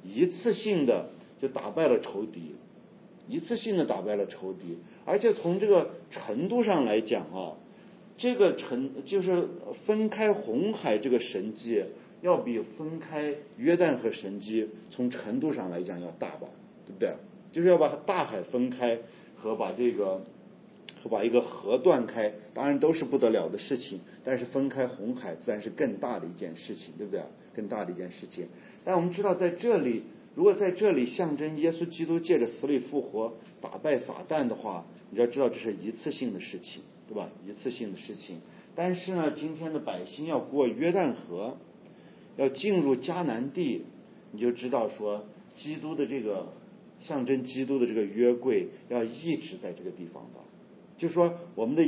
一次性的就打败了仇敌，一次性的打败了仇敌。而且从这个程度上来讲啊，这个就是分开红海这个神迹要比分开约旦河神迹从程度上来讲要大吧，对不对？就是要把大海分开和把一个河断开，当然都是不得了的事情，但是分开红海自然是更大的一件事情，对不对？更大的一件事情。但我们知道在这里，如果在这里象征耶稣基督借着死里复活打败撒旦的话，你要知道这是一次性的事情，对吧？一次性的事情。但是呢，今天的百姓要过约旦河，要进入迦南地，你就知道说基督的这个象征基督的这个约柜要一直在这个地方的。就是说我们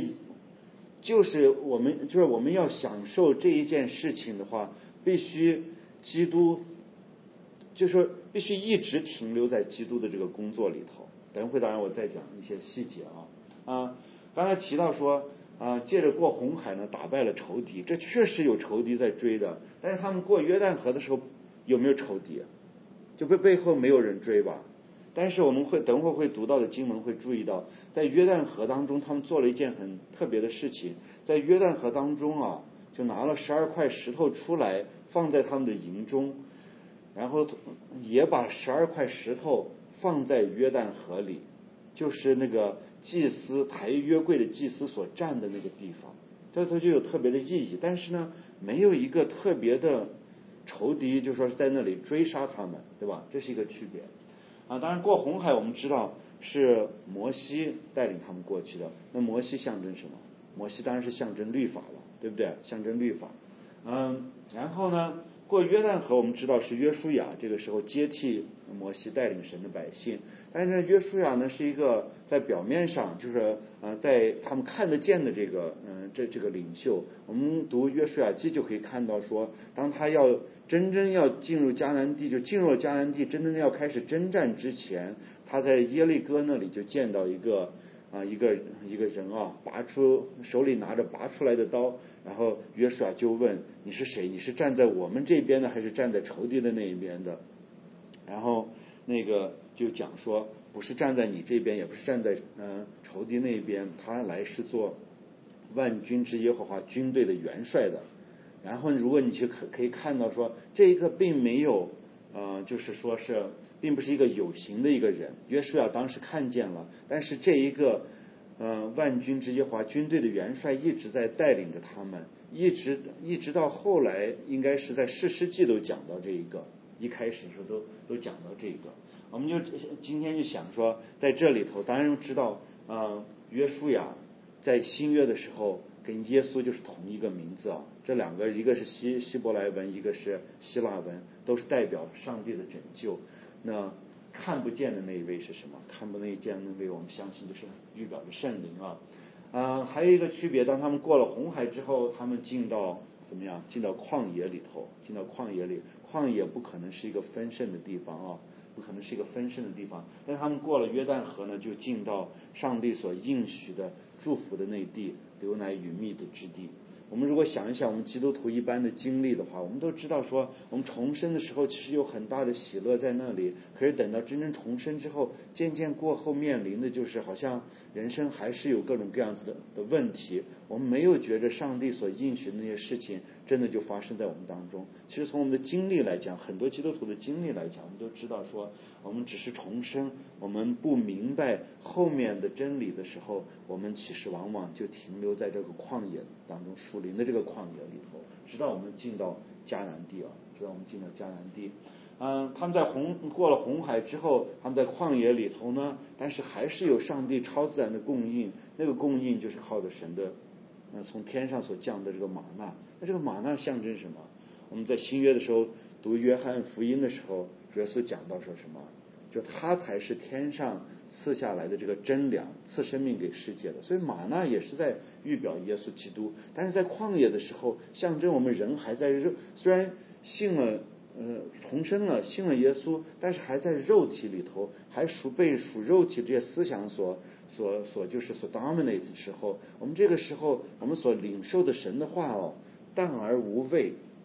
要享受这一件事情的话，必须基督就是说必须一直停留在基督的这个工作里头。等会当然我再讲一些细节刚才提到说借着过红海呢打败了仇敌，这确实有仇敌在追的，但是他们过约旦河的时候有没有仇敌？就背后没有人追吧。但是我们等会儿会读到的经文会注意到，在约旦河当中他们做了一件很特别的事情。在约旦河当中就拿了12块石头出来放在他们的营中，然后也把12块石头放在约旦河里，就是那个祭司抬约柜的祭司所站的那个地方，这就有特别的意义。但是呢，没有一个特别的仇敌就说是在那里追杀他们，对吧？这是一个区别当然过红海我们知道是摩西带领他们过去的，那摩西象征什么？摩西当然是象征律法了，对不对？象征律法然后呢过约旦河我们知道是约书亚这个时候接替摩西带领神的百姓，但是约书亚呢是一个在表面上就是在他们看得见的这个这个领袖。我们读约书亚记就可以看到说，当他要真正要进入迦南地，就进入了迦南地真正要开始征战之前，他在耶利哥那里就见到一个人手里拿着拔出来的刀，然后约书亚就问你是谁？你是站在我们这边的还是站在仇敌的那一边的？然后那个就讲说不是站在你这边，也不是站在仇敌那边，他来是做万军之耶和华军队的元帅的。然后如果你去可以看到说这一个并没有就是说是并不是一个有形的一个人，约书亚当时看见了，但是这一个万军之耶和华军队的元帅一直在带领着他们，一直到后来应该是在士师记都讲到这一个，一开始的时候都讲到这个。我们就今天就想说在这里头当然知道约书亚在新约的时候跟耶稣就是同一个名字这两个一个是希伯来文，一个是希腊文，都是代表上帝的拯救。那看不见的那一位是什么？看不见的那位我们相信就是预表的圣灵还有一个区别，当他们过了红海之后，他们进到怎么样？进到旷野里头，进到旷野里，旷野不可能是一个分盛的地方不可能是一个分盛的地方。但是他们过了约旦河呢，就进到上帝所应许的祝福的那地，流奶与蜜的之地。我们如果想一想我们基督徒一般的经历的话，我们都知道说我们重生的时候其实有很大的喜乐在那里，可是等到真正重生之后，渐渐过后面临的就是好像人生还是有各种各样子的问题，我们没有觉着上帝所应许的那些事情真的就发生在我们当中。其实从我们的经历来讲，很多基督徒的经历来讲，我们都知道说我们只是重生，我们不明白后面的真理的时候，我们其实往往就停留在这个旷野当中，属灵的这个旷野里头，直到我们进到迦南地直到我们进到迦南地。他们在过了红海之后，他们在旷野里头呢，但是还是有上帝超自然的供应，那个供应就是靠着神的从天上所降的这个玛纳。那这个玛纳象征什么？我们在新约的时候读约翰福音的时候，耶稣讲到说什么？就他才是天上赐下来的这个真粮，赐生命给世界的。所以玛纳也是在预表耶稣基督。但是在旷野的时候，象征我们人还在虽然信了重生了，信了耶稣，但是还在肉体里头，还被属肉体这些思想所 dominate 的时候，我们这个时候我们所领受的神的话淡而无味，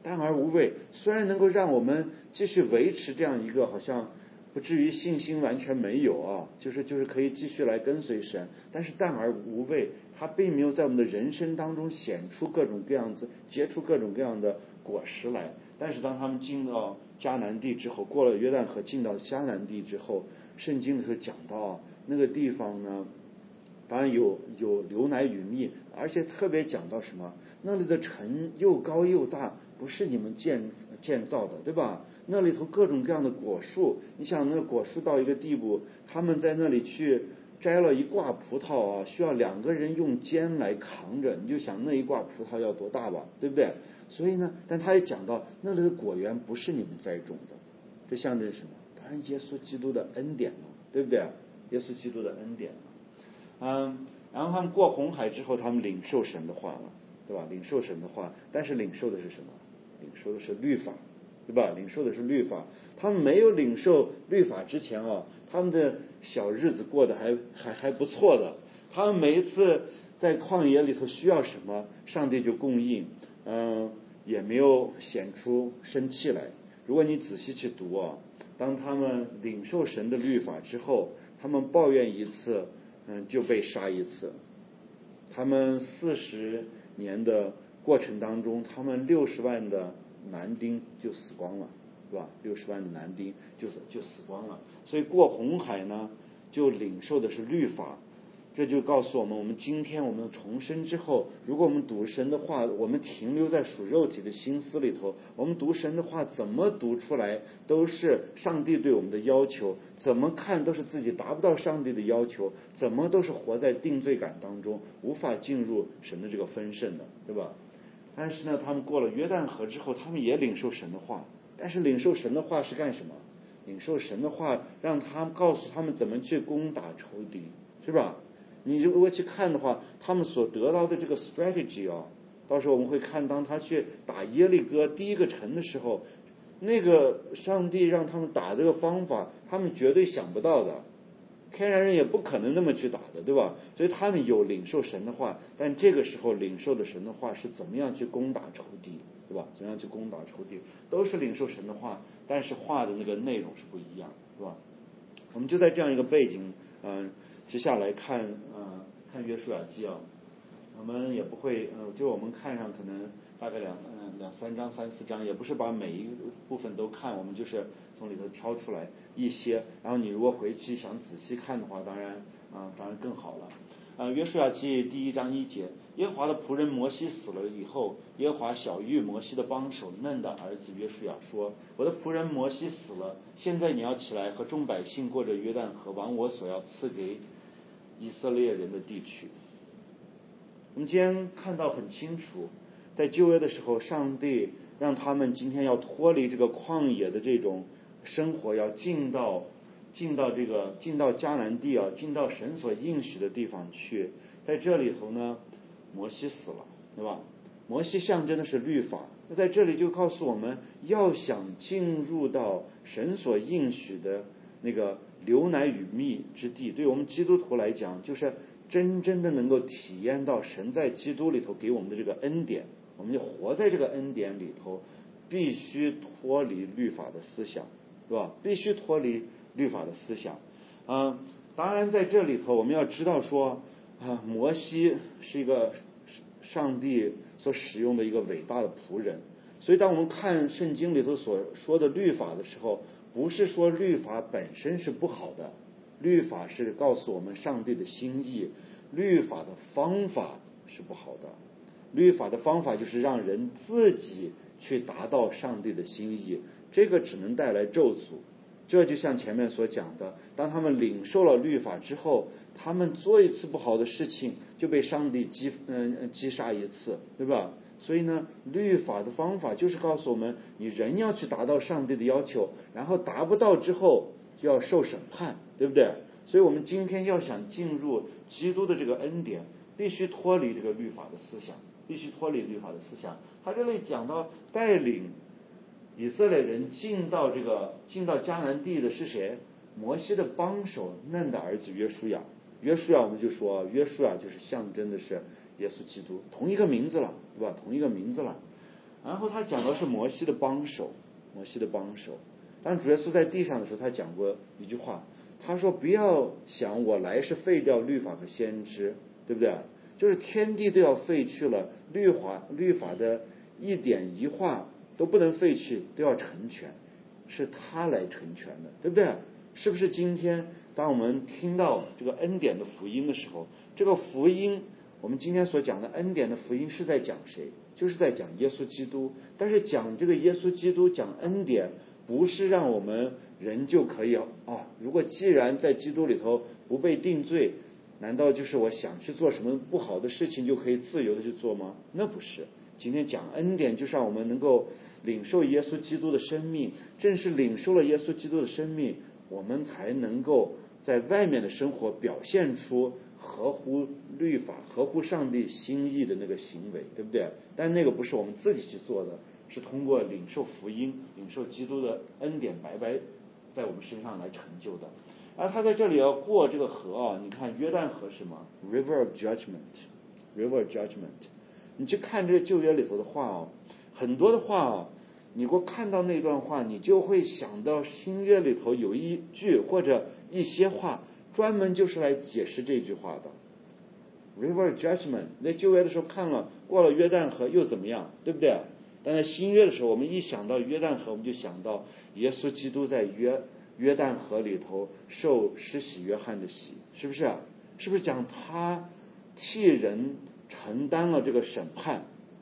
淡而无味，虽然能够让我们继续维持这样一个好像不至于信心完全没有啊，就是可以继续来跟随神，但是淡而无味，它并没有在我们的人生当中显出各种各样子，结出各种各样的果实来。但是当他们进到迦南地之后，过了约旦河进到迦南地之后，圣经的时候讲到那个地方呢，当然有流奶与蜜，而且特别讲到什么，那里的城又高又大，不是你们建造的，对吧？那里头各种各样的果树，你想那个果树到一个地步，他们在那里去摘了一挂葡萄啊，需要2个人用肩来扛着，你就想那一挂葡萄要多大吧，对不对？所以呢，但他也讲到那里的果园不是你们栽种的，这象征什么？当然耶稣基督的恩典了，对不对？耶稣基督的恩典了。然后他们过红海之后，他们领受神的话了，对吧？领受神的话，但是领受的是什么？领受的是律法，对吧？领受的是律法。他们没有领受律法之前啊，他们的小日子过得还不错的。他们每一次在旷野里头需要什么，上帝就供应，也没有显出生气来。如果你仔细去读啊，当他们领受神的律法之后，他们抱怨一次，就被杀一次。他们40年的过程当中，他们60万的男丁就死光了，是吧？60万的男丁就死光了。所以过红海呢，就领受的是律法。这就告诉我们，我们今天我们重生之后，如果我们读神的话，我们停留在属肉体的心思里头，我们读神的话怎么读出来都是上帝对我们的要求，怎么看都是自己达不到上帝的要求，怎么都是活在定罪感当中，无法进入神的这个丰盛的，对吧？但是呢，他们过了约旦河之后，他们也领受神的话，但是领受神的话是干什么？领受神的话让他告诉他们怎么去攻打仇敌，是吧？你如果去看的话，他们所得到的这个 strategy 啊，到时候我们会看，当他去打耶利哥第一个城的时候，那个上帝让他们打这个方法，他们绝对想不到的，天然人也不可能那么去打的，对吧？所以他们有领受神的话，但这个时候领受的神的话是怎么样去攻打仇敌，对吧？怎么样去攻打仇敌，都是领受神的话，但是话的那个内容是不一样，是吧？我们就在这样一个背景之下来看看约书亚记啊，我们也不会就我们看上可能大概两三章3、4章，也不是把每一部分都看，我们就是从里头挑出来一些，然后你如果回去想仔细看的话，当然更好了。约书亚记第1章1节，耶和华的仆人摩西死了以后，耶和华晓谕摩西的帮手嫩的儿子约书亚说，我的仆人摩西死了，现在你要起来和众百姓过着约旦河，往我所要赐给以色列人的地区。我们今天看到很清楚，在旧约的时候，上帝让他们今天要脱离这个旷野的这种生活，要进到迦南地啊，进到神所应许的地方去。在这里头呢，摩西死了，对吧？摩西象征的是律法，那在这里就告诉我们，要想进入到神所应许的那个流奶与蜜之地，对我们基督徒来讲，就是真正的能够体验到神在基督里头给我们的这个恩典，我们就活在这个恩典里头，必须脱离律法的思想，是吧？必须脱离律法的思想。当然在这里头我们要知道说摩西是一个上帝所使用的一个伟大的仆人，所以当我们看圣经里头所说的律法的时候，不是说律法本身是不好的，律法是告诉我们上帝的心意，律法的方法是不好的，律法的方法就是让人自己去达到上帝的心意，这个只能带来咒诅。这就像前面所讲的，当他们领受了律法之后，他们做一次不好的事情就被上帝击杀一次，对吧？所以呢，律法的方法就是告诉我们，你人要去达到上帝的要求，然后达不到之后就要受审判，对不对？所以我们今天要想进入基督的这个恩典，必须脱离这个律法的思想，必须脱离律法的思想。他这里讲到带领以色列人进到迦南地的是谁？摩西的帮手嫩的儿子约书亚。约书亚我们就说，约书亚就是象征的是耶稣基督，同一个名字了，对吧？同一个名字了。 然后他讲的是摩西的帮手。当主耶稣在地上的时候，他讲过一句话，他说不要想我来是废掉律法和先知，对不对？就是天地都要废去了，律法的一点一画都不能废去，都要成全，是他来成全的，对不对？是不是今天当我们听到这个恩典的福音的时候，这个福音我们今天所讲的恩典的福音是在讲谁？就是在讲耶稣基督。但是讲这个耶稣基督，讲恩典，不是让我们人就可以如果既然在基督里头不被定罪，难道就是我想去做什么不好的事情就可以自由的去做吗？那不是。今天讲恩典，就是让我们能够领受耶稣基督的生命，正是领受了耶稣基督的生命，我们才能够在外面的生活表现出合乎律法、合乎上帝心意的那个行为，对不对？但那个不是我们自己去做的，是通过领受福音、领受基督的恩典白白在我们身上来成就的。而他在这里要过这个河你看约旦河是什么 ？River of Judgment，River of Judgment。你去看这个旧约里头的话很多的话你给我看到那段话，你就会想到新约里头有一句或者一些话，专门就是来解释这句话的。River of Judgment， 在旧约的时候看了，过了约旦河又怎么样，对不对？但在新约的时候，我们一想到约旦河，我们就想到耶稣基督在约旦河里头受施洗约翰的洗，是不是？是不是讲他替人承担了这个审判，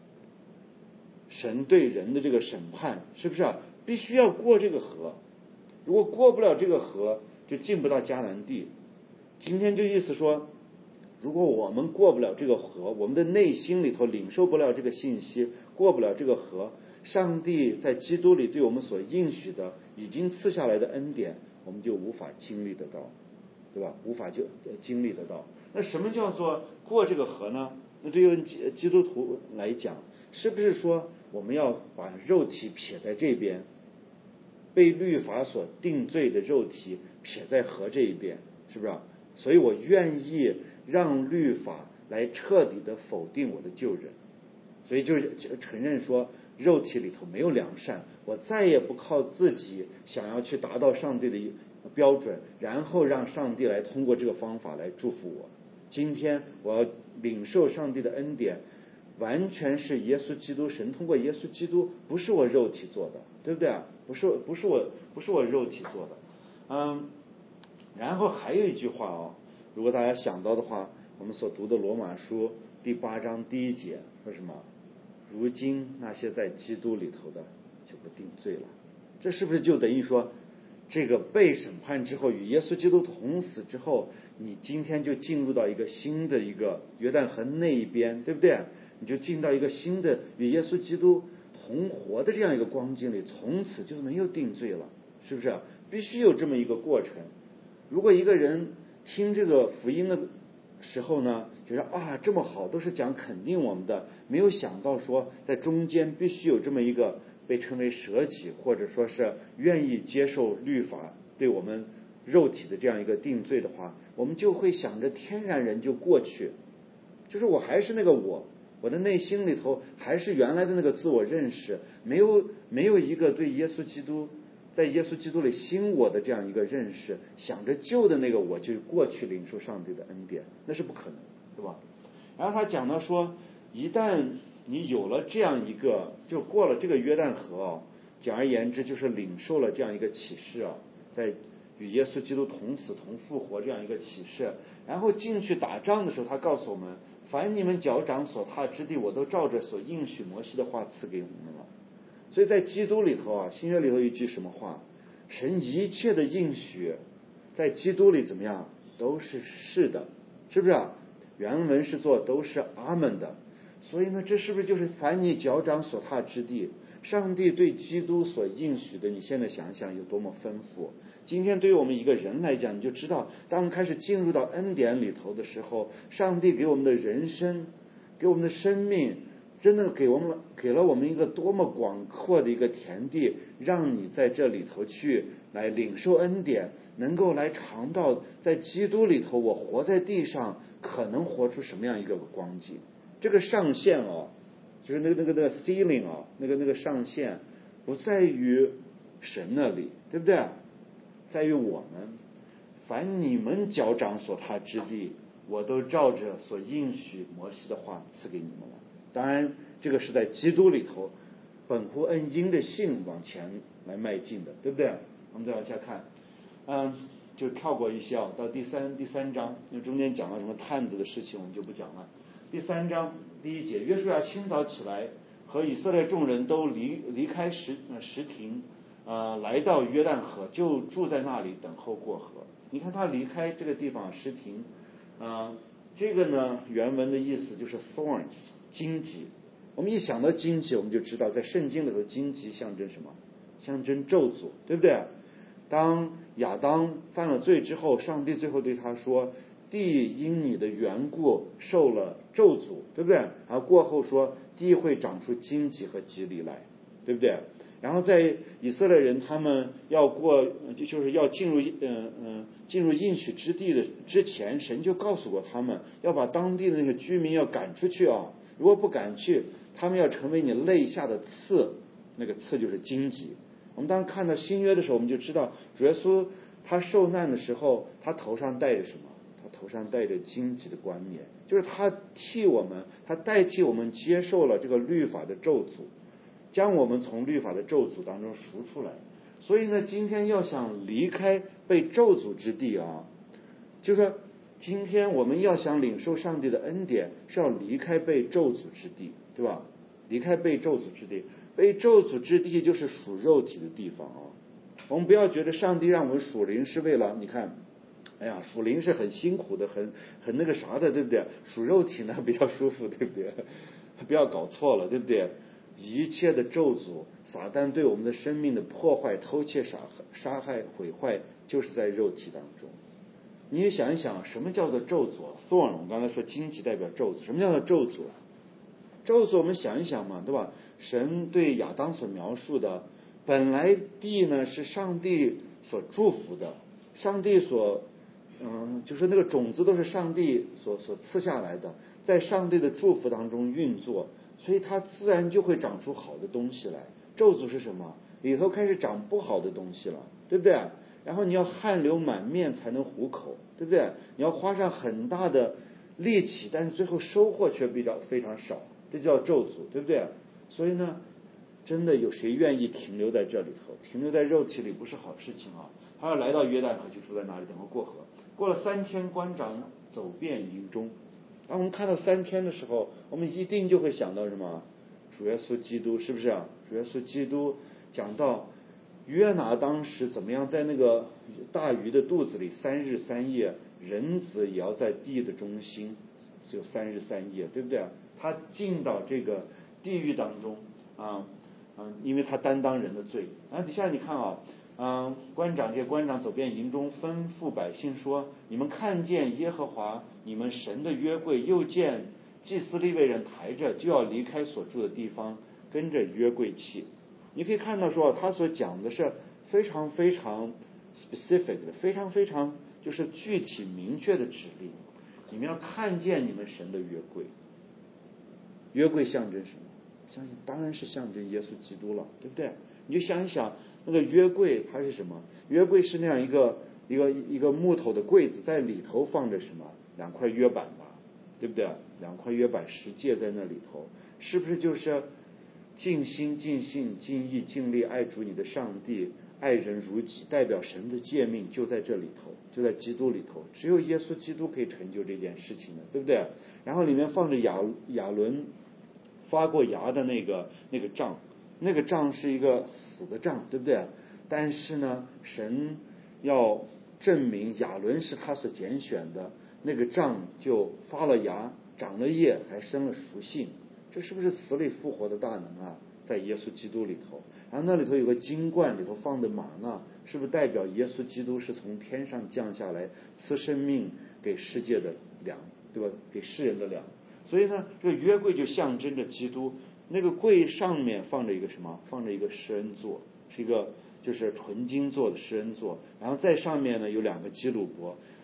神对人的这个审判，是不是必须要过这个河？如果过不了这个河，就进不到迦南地。今天就意思说，如果我们过不了这个河，我们的内心里头领受不了这个信息，过不了这个河，上帝在基督里对我们所应许的已经赐下来的恩典，我们就无法经历得到，对吧？无法就经历得到。那什么叫做过这个河呢？那对于基督徒来讲，是不是说我们要把肉体撇在这边，被律法所定罪的肉体撇在河这一边，是不是？所以我愿意让律法来彻底的否定我的旧人，所以就承认说肉体里头没有良善，我再也不靠自己想要去达到上帝的标准，然后让上帝来通过这个方法来祝福我。今天我要领受上帝的恩典，完全是耶稣基督，神通过耶稣基督，不是我肉体做的，对不对？不是我肉体做的。然后还有一句话如果大家想到的话，我们所读的罗马书第8章第1节说什么？如今那些在基督里头的就不定罪了。这是不是就等于说，这个被审判之后，与耶稣基督同死之后，你今天就进入到一个新的一个约旦河那一边，对不对？你就进到一个新的与耶稣基督同活的这样一个光景里，从此就没有定罪了，是不是？必须有这么一个过程。如果一个人听这个福音的时候呢，觉得这么好，都是讲肯定我们的，没有想到说在中间必须有这么一个被称为舍己，或者说是愿意接受律法对我们肉体的这样一个定罪的话，我们就会想着天然人就过去，就是我还是那个我的内心里头还是原来的那个自我认识，没有一个对耶稣基督在耶稣基督里新我的这样一个认识，想着旧的那个我就过去领受上帝的恩典，那是不可能，对吧？然后他讲到说，一旦你有了这样一个，就过了这个约旦河简而言之就是领受了这样一个启示在与耶稣基督同死同复活这样一个启示，然后进去打仗的时候，他告诉我们，凡你们脚掌所踏之地，我都照着所应许摩西的话赐给你们了。所以在基督里头新约里头有一句什么话？神一切的应许在基督里怎么样？都是是的，是不是原文是做都是阿门的。所以呢，这是不是就是凡你脚掌所踏之地，上帝对基督所应许的，你现在想想有多么丰富。今天对于我们一个人来讲，你就知道，当我们开始进入到恩典里头的时候，上帝给我们的人生，给我们的生命，真的给了我们一个多么广阔的一个田地，让你在这里头去来领受恩典，能够来尝到在基督里头我活在地上可能活出什么样一个光景。这个上限就是那个 ceiling 啊，那个上限不在于神那里，对不对？在于我们。凡你们脚掌所踏之地，我都照着所应许摩西的话赐给你们了。当然这个是在基督里头本乎恩因的信往前来迈进的，对不对？我们再往下看，就跳过一些到第三章，因为中间讲了什么探子的事情我们就不讲了。第3章第1节，约书亚清早起来，和以色列众人都离开石亭，来到约旦河，就住在那里等候过河。你看他离开这个地方石亭，这个呢原文的意思就是 thorns 荆棘。我们一想到荆棘，我们就知道在圣经里头荆棘象征什么？象征咒诅，对不对？当亚当犯了罪之后，上帝最后对他说，地因你的缘故受了咒诅，对不对？然后过后说地会长出荆棘和蒺藜来，对不对？然后在以色列人他们要就是要进入应许之地的之前，神就告诉过他们要把当地的那个居民要赶出去啊，如果不赶去，他们要成为你肋下的刺，那个刺就是荆棘。我们当看到新约的时候，我们就知道主耶稣他受难的时候，他头上戴着什么？他头上戴着荆棘的冠冕，就是他代替我们接受了这个律法的咒诅，将我们从律法的咒诅当中赎出来。所以呢，今天要想离开被咒诅之地啊，就是说今天我们要想领受上帝的恩典，是要离开被咒诅之地，对吧？离开被咒诅之地，被咒诅之地就是属肉体的地方啊。我们不要觉得上帝让我们属灵是为了，你看，哎呀，属灵是很辛苦的，很那个啥的，对不对？属肉体呢比较舒服，对不对？不要搞错了，对不对？一切的咒诅，撒旦对我们的生命的破坏、偷窃、杀害、毁坏，就是在肉体当中。你也想一想，什么叫做咒诅 ？thorn， 我们刚才说荆棘代表咒诅，什么叫做咒诅？咒诅我们想一想嘛，对吧？神对亚当所描述的，本来地呢是上帝所祝福的，上帝所就是那个种子都是上帝所赐下来的，在上帝的祝福当中运作，所以它自然就会长出好的东西来。咒诅是什么？里头开始长不好的东西了，对不对？然后你要汗流满面才能糊口，对不对？你要花上很大的力气，但是最后收获却非常少，这叫咒诅，对不对？所以呢，真的有谁愿意停留在这里头？停留在肉体里不是好事情啊！他要来到约旦河，就住在那里等候过河。过了3天，官长走遍营中。当我们看到3天的时候，我们一定就会想到什么？主耶稣基督，是不是啊？主耶稣基督讲到约拿当时怎么样在那个大鱼的肚子里3日3夜，人子也要在地的中心只有3日3夜，对不对？他进到这个地狱当中因为他担当人的罪。底下你看官长走遍营中，吩咐百姓说：你们看见耶和华你们神的约柜，又见祭司利未人抬着，就要离开所住的地方，跟着约柜去。你可以看到说他所讲的是非常非常 specific 的，非常非常就是具体明确的指令。你们要看见你们神的约柜。约柜象征什么？当然是象征耶稣基督了，对不对？你就想一想，那个约柜它是什么？约柜是那样一个木头的柜子，在里头放着什么？2块约板吧，对不对？2块约板十诫在那里头，是不是就是尽心尽性尽意尽力爱主你的上帝，爱人如己，代表神的诫命就在这里头，就在基督里头。只有耶稣基督可以成就这件事情的，对不对？然后里面放着亚伦发过芽的那个杖，那个杖是一个死的杖，对不对？但是呢，神要证明亚伦是他所拣选的，那个杖就发了芽，长了叶，还生了熟杏。这是不是死里复活的大能啊？在耶稣基督里头。然后那里头有个金罐，里头放的玛纳，是不是代表耶稣基督是从天上降下来赐生命给世界的粮，对吧？给世人的粮。所以呢，这个约柜就象征着基督。那个柜上面放着一个什么？放着一个施恩座，是一个就是纯金做的施恩座。然后在上面呢有2个基路伯，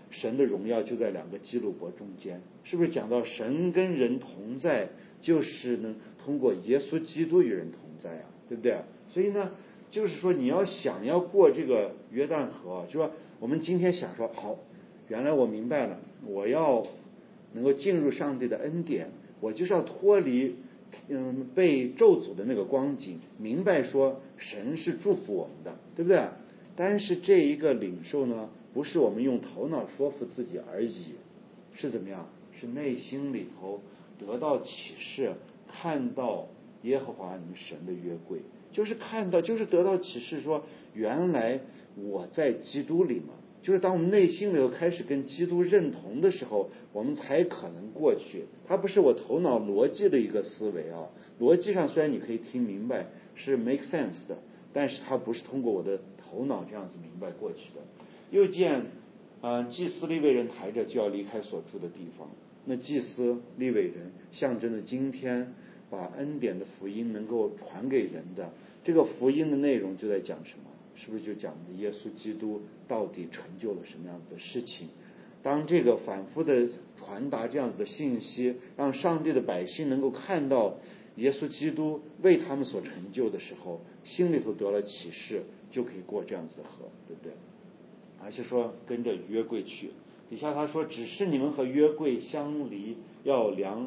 神的荣耀就在两个基路伯中间，是不是讲到神跟人同在，就是能通过耶稣基督与人同在啊，对不对？所以呢，就是说你想要过这个约旦河，是吧？我们今天想说，好，原来我明白了，我要能够进入上帝的恩典，我就是要脱离被咒诅的那个光景，明白说神是祝福我们的，对不对？但是这一个领受呢，不是我们用头脑说服自己而已，是怎么样？是内心里头得到启示，看到耶和华你们神的约柜，就是看到，就是得到启示说，原来我在基督里嘛。就是当我们内心里头开始跟基督认同的时候，我们才可能过去。它不是我头脑逻辑的一个思维啊，逻辑上虽然你可以听明白是 make sense 的，但是它不是通过我的头脑这样子明白过去的。又见祭司利未人抬着就要离开所住的地方，那祭司利未人象征着今天把恩典的福音能够传给人的这个福音的内容就在讲什么？是不是就讲耶稣基督到底成就了什么样子的事情？当这个反复的传达这样子的信息，让上帝的百姓能够看到耶稣基督为他们所成就的时候，心里头得了启示，就可以过这样子的河，对不对？而且说跟着约柜去，底下他说只是你们和约柜相离要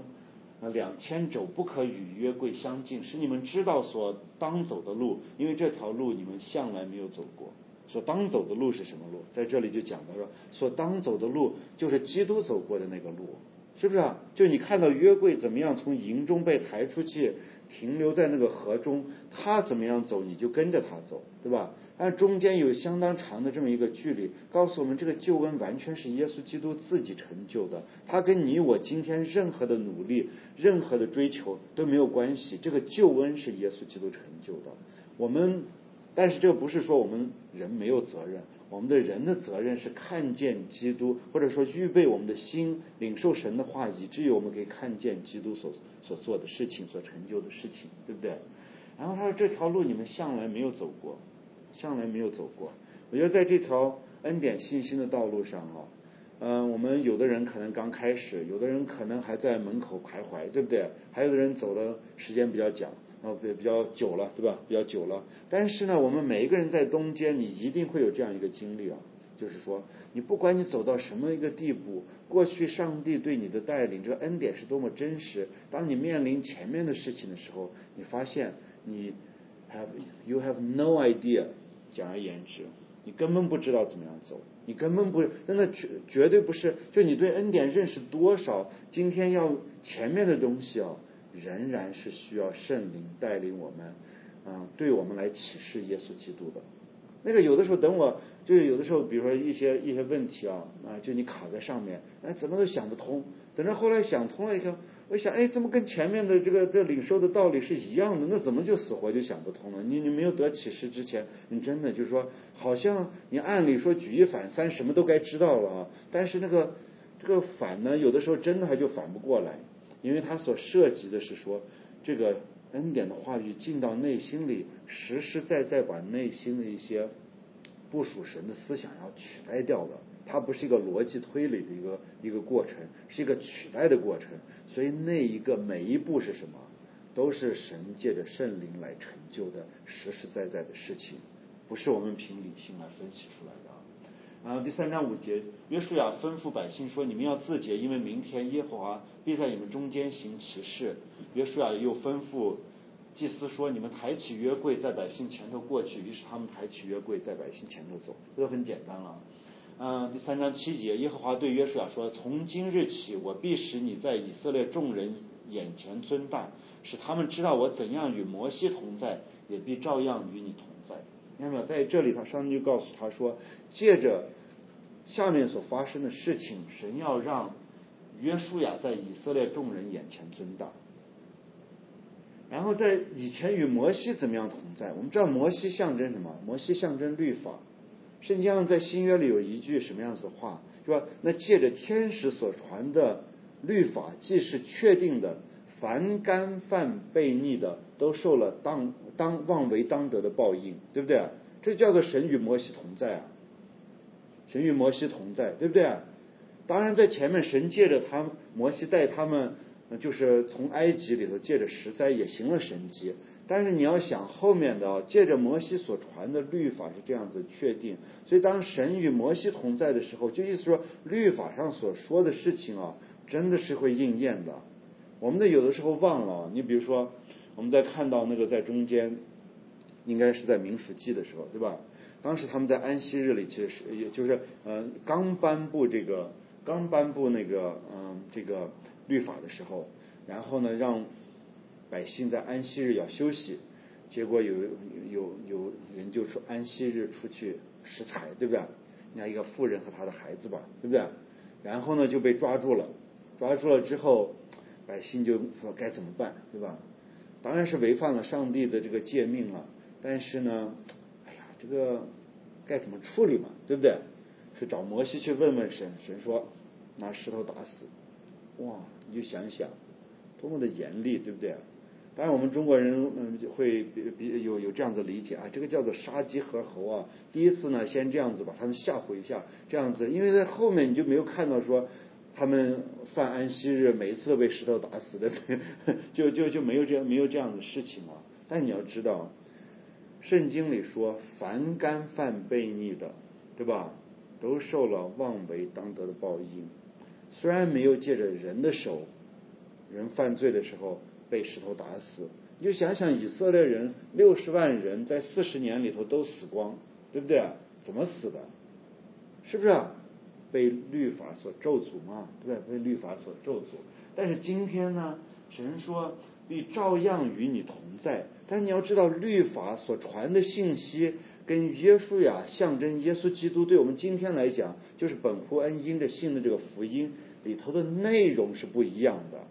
2000肘，不可与约柜相近，使你们知道所当走的路，因为这条路你们向来没有走过。所当走的路是什么路？在这里就讲到说，所当走的路就是基督走过的那个路，是不是啊？就你看到约柜怎么样从营中被抬出去，停留在那个河中，他怎么样走，你就跟着他走，对吧？但中间有相当长的这么一个距离，告诉我们这个救恩完全是耶稣基督自己成就的，他跟你我今天任何的努力、任何的追求都没有关系，这个救恩是耶稣基督成就的。但是这个不是说我们人没有责任，我们的人的责任是看见基督，或者说预备我们的心领受神的话，以至于我们可以看见基督所做的事情，所成就的事情，对不对？然后他说这条路你们向来没有走过，向来没有走过。我觉得在这条恩典信心的道路上我们有的人可能刚开始，有的人可能还在门口徘徊，对不对？还有的人走的时间比较比较久了，对吧？比较久了。但是呢，我们每一个人在中间，你一定会有这样一个经历就是说，你不管你走到什么一个地步，过去上帝对你的带领，这个恩典是多么真实。当你面临前面的事情的时候，你发现you have no idea， 简而言之，你根本不知道怎么样走，你根本不，那绝对不是，就你对恩典认识多少，今天要前面的东西仍然是需要圣灵带领我们，对我们来启示耶稣基督的。那个有的时候就是有的时候，比如说一些问题就你卡在上面，怎么都想不通。等着后来想通了以后，我想，怎么跟前面的这领受的道理是一样的？那怎么就死活就想不通了？你没有得启示之前，你真的就是说，好像你按理说举一反三，什么都该知道了但是这个反呢，有的时候真的还就反不过来。因为他所涉及的是说，这个恩典的话语进到内心里，实实在在把内心的一些不属神的思想要取代掉的。它不是一个逻辑推理的一个过程，是一个取代的过程。所以那一个每一步是什么，都是神借着圣灵来成就的实实在在的事情，不是我们凭理性来分析出来的。第3章5节，约书亚吩咐百姓说：“你们要自洁，因为明天耶和华必在你们中间行奇事。”约书亚又吩咐祭司说：“你们抬起约柜在百姓前头过去。”于是他们抬起约柜在百姓前头走，这都很简单了。第3章7节，耶和华对约书亚说：“从今日起，我必使你在以色列众人眼前尊大，使他们知道我怎样与摩西同在，也必照样与你同在。”你看没有？在这里上帝就告诉他说，借着下面所发生的事情，神要让约书亚在以色列众人眼前尊大。然后在以前与摩西怎么样同在？我们知道摩西象征什么？摩西象征律法。圣经上在新约里有一句什么样子的话，是吧？那借着天使所传的律法，既是确定的，凡干犯悖逆的，都受了妄为当得的报应，对不对？这叫做神与摩西同在神与摩西同在，对不对？ 当然在前面神借着摩西带他们，就是从埃及里头借着十灾也行了神迹。但是你要想后面的借着摩西所传的律法是这样子确定，所以当神与摩西同在的时候，就意思说律法上所说的事情真的是会应验的。我们有的时候忘了，你比如说我们在看到那个在中间，应该是在民数记的时候，对吧？当时他们在安息日里，其实也就是刚颁布这个这个律法的时候，然后呢让百姓在安息日要休息，结果有人就说安息日出去拾柴，对不对？你看一个妇人和他的孩子吧，对不对？然后呢就被抓住了之后，百姓就说该怎么办，对吧？当然是违反了上帝的这个诫命了，但是呢，哎呀，这个该怎么处理嘛，对不对？是找摩西去问问神，神说拿石头打死。哇，你就想想多么的严厉，对不对？当然我们中国人会有这样子理解啊，这个叫做杀鸡儆猴啊。第一次呢先这样子把他们吓唬一下，这样子，因为在后面你就没有看到说他们犯安息日每一次都被石头打死的，就没有这样的事情啊。但你要知道，圣经里说凡干犯悖逆的，对吧，都受了妄为当得的报应。虽然没有借着人的手，人犯罪的时候被石头打死，你就想想以色列人60万人在40年里头都死光，对不对？怎么死的？是不是被律法所咒诅嘛，对吧？被律法所咒诅。但是今天呢，神说必照样与你同在。但是你要知道，律法所传的信息跟耶稣呀，象征耶稣基督，对我们今天来讲，就是本乎恩因的信的这个福音里头的内容是不一样的。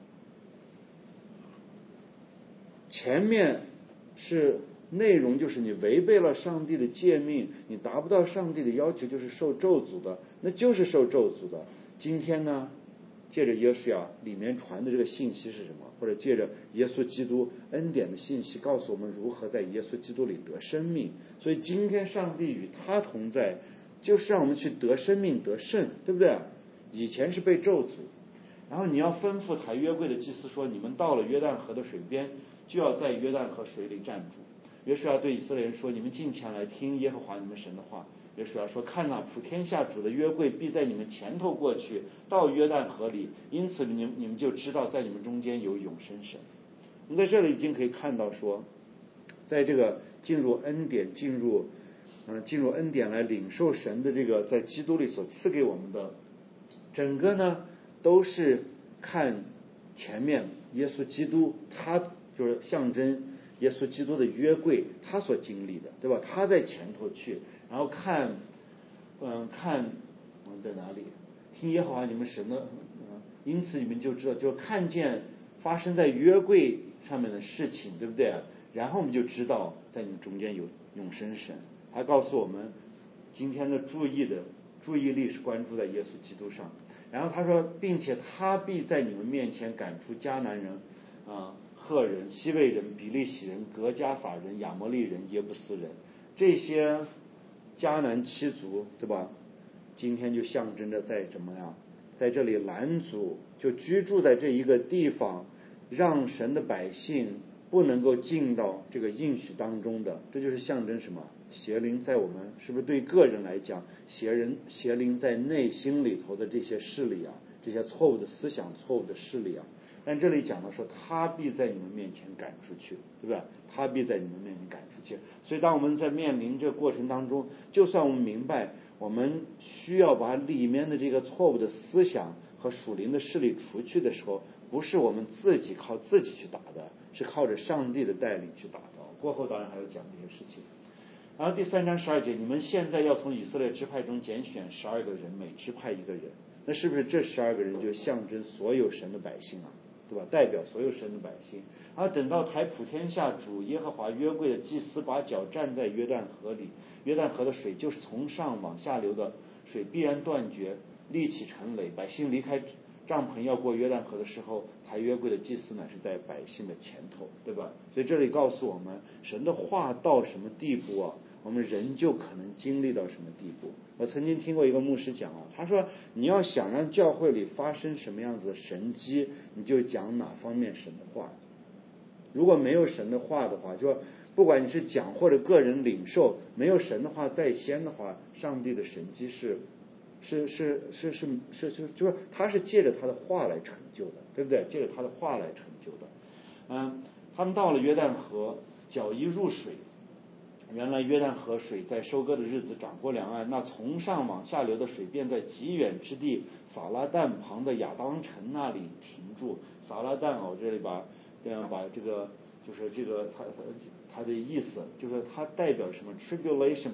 前面是内容，就是你违背了上帝的诫命，你达不到上帝的要求，就是受咒诅的，那就是受咒诅的。今天呢，借着耶稣呀里面传的这个信息是什么？或者借着耶稣基督恩典的信息，告诉我们如何在耶稣基督里得生命。所以今天上帝与他同在，就是让我们去得生命得胜，对不对？以前是被咒诅，然后你要吩咐抬约柜的祭司说，你们到了约旦河的水边，就要在约旦河水里站住。约书亚对以色列人说，你们近前来听耶和华你们神的话。约书亚说，看哪，普天下主的约柜必在你们前头过去，到约旦河里，因此你们就知道在你们中间有永生神。我们在这里已经可以看到说，在这个进入恩典来领受神的这个在基督里所赐给我们的整个呢，都是看前面耶稣基督，他就是象征耶稣基督的约柜，他所经历的，对吧？他在前头去，然后看我们在哪里听耶和华你们神的，因此你们就知道，就看见发生在约柜上面的事情，对不对？然后我们就知道在你们中间有永生神。还告诉我们今天的注意力是关注在耶稣基督上。然后他说，并且他必在你们面前赶出迦南人、赫人、西魏人、比利洗人、革迦撒人、亚摩利人、耶布斯人，这些迦南七族，对吧？今天就象征着在怎么样，在这里拦阻，就居住在这一个地方，让神的百姓不能够进到这个应许当中的，这就是象征什么？邪灵在我们是不是对个人来讲，邪灵在内心里头的这些势力啊，这些错误的思想、错误的势力啊。但这里讲到说，他必在你们面前赶出去，对不对？他必在你们面前赶出去。所以当我们在面临这个过程当中，就算我们明白我们需要把里面的这个错误的思想和属灵的势力除去的时候，不是我们靠自己去打的，是靠着上帝的带领去打的。过后当然还要讲这些事情。然后第3章12节，你们现在要从以色列支派中拣选12个人，每支派1个人。那是不是这12个人就象征所有神的百姓啊？对吧？代表所有神的百姓。然后等到抬普天下主耶和华约柜的祭司把脚站在约旦河里，约旦河的水就是从上往下流的水，必然断绝，立起成垒。百姓离开帐篷要过约旦河的时候，抬约柜的祭司乃是在百姓的前头，对吧？所以这里告诉我们，神的话到什么地步啊？ 我们人就可能经历到什么地步。我曾经听过一个牧师讲啊，他说你要想让教会里发生什么样子的神迹，你就讲哪方面神的话。如果没有神的话的话，就说不管你是讲或者个人领受，没有神的话在先的话，上帝的神迹就是他是借着他的话来成就的，对不对？借着他的话来成就的。他们到了约旦河，脚一入水，原来约旦河水在收割的日子涨过两岸，那从上往下流的水便在极远之地撒拉旦旁的亚当城那里停住。撒拉旦我这里把这个就是这个它的意思就是它代表什么 tribulation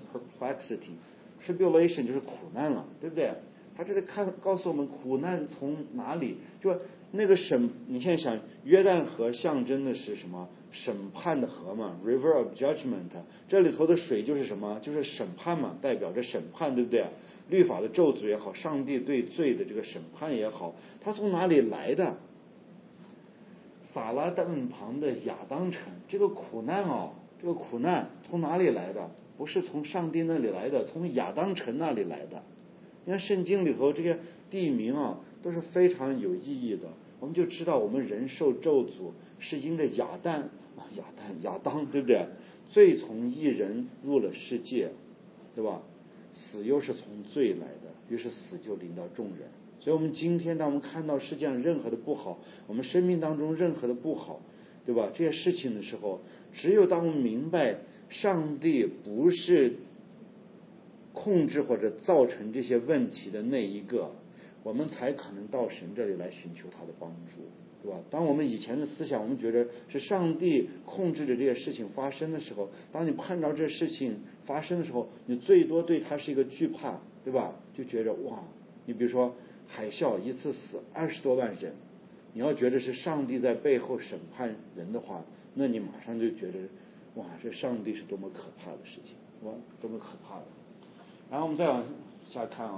perplexity。tribulation 就是苦难了，对不对？他这里告诉我们苦难从哪里，就那个你现在想约旦河象征的是什么？审判的河嘛， river of judgment。 这里头的水就是什么？就是审判嘛，代表着审判，对不对？律法的咒诅也好，上帝对罪的这个审判也好，它从哪里来的？撒拉旦旁的亚当城，这个苦难从哪里来的？不是从上帝那里来的，从亚当城那里来的。你看圣经里头这个地名都是非常有意义的。我们就知道我们人受咒诅是因着亚当，对不对？罪从一人入了世界，对吧？死又是从罪来的，于是死就临到众人。所以我们今天当我们看到世界上任何的不好，我们生命当中任何的不好，对吧？这些事情的时候，只有当我们明白上帝不是控制或者造成这些问题的那一个，我们才可能到神这里来寻求他的帮助，对吧？当我们以前的思想我们觉得是上帝控制着这些事情发生的时候，当你碰到这事情发生的时候，你最多对他是一个惧怕，对吧？就觉得哇，你比如说海啸一次死20多万人，你要觉得是上帝在背后审判人的话，那你马上就觉得哇，这上帝是多么可怕的事情，哇，多么可怕的。然后我们再往下看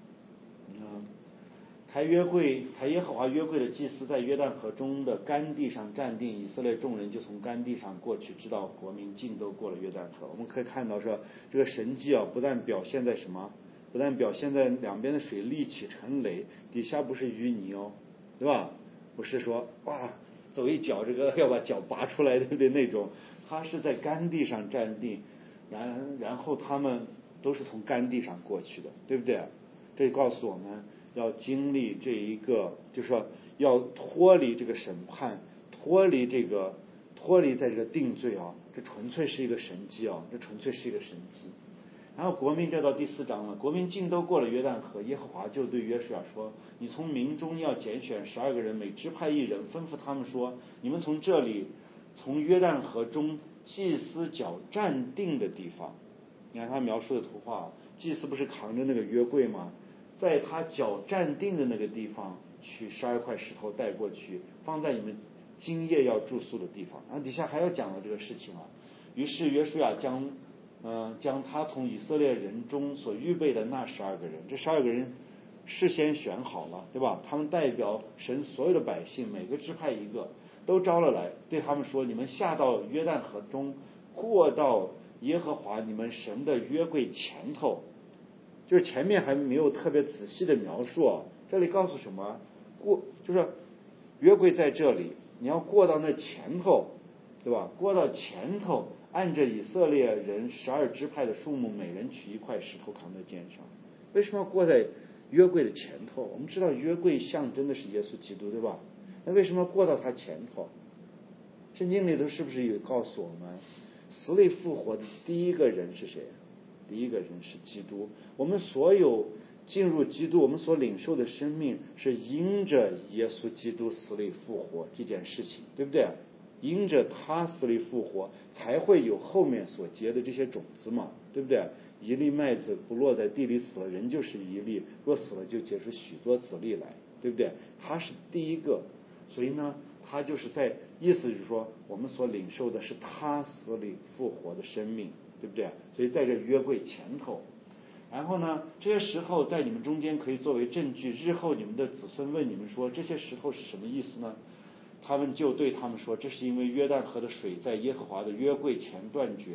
抬耶和华约柜的祭司在约旦河中的干地上站定，以色列众人就从干地上过去，直到国民尽都过了约旦河。我们可以看到说，这个神迹不但表现在什么？不但表现在两边的水立起成垒，底下不是淤泥对吧？不是说哇走一脚这个要把脚拔出来，对不对？那种，他是在干地上站定，然后他们都是从干地上过去的，对不对？这告诉我们要经历这一个，就是说要脱离这个审判，脱离在这个定罪这纯粹是一个神迹这纯粹是一个神迹。然后国民这到第4章了，国民尽都过了约旦河，耶和华就对约书亚说：你从民中要拣选12个人，每支派1人，吩咐他们说：你们从这里，从约旦河中祭司脚站定的地方，你看他描述的图画，祭司不是扛着那个约柜吗？在他脚站定的那个地方取12块石头带过去，放在你们今夜要住宿的地方。然后底下还要讲了这个事情于是约书亚将他从以色列人中所预备的那12个人，这12个人事先选好了，对吧？他们代表神所有的百姓，每个支派1个，都招了来，对他们说：你们下到约旦河中，过到耶和华你们神的约柜前头。就是前面还没有特别仔细的描述这里告诉什么？就是约柜在这里，你要过到那前头，对吧？过到前头，按着以色列人12支派的数目，每人取1块石头扛在肩上。为什么要过在约柜的前头？我们知道约柜象征的是耶稣基督，对吧？那为什么要过到他前头？圣经里头是不是有告诉我们，死里复活的第一个人是谁？第一个人是基督。我们所有进入基督，我们所领受的生命是因着耶稣基督死里复活这件事情，对不对？因着他死里复活，才会有后面所结的这些种子嘛，对不对？一粒麦子不落在地里死了，人就是一粒，若死了就结出许多子粒来，对不对？他是第一个，所以呢，他就是意思就是说，我们所领受的是他死里复活的生命，对不对？所以在这约柜前头，然后呢，这些石头在你们中间可以作为证据，日后你们的子孙问你们说，这些石头是什么意思呢？他们就对他们说，这是因为约旦河的水在耶和华的约柜前断绝，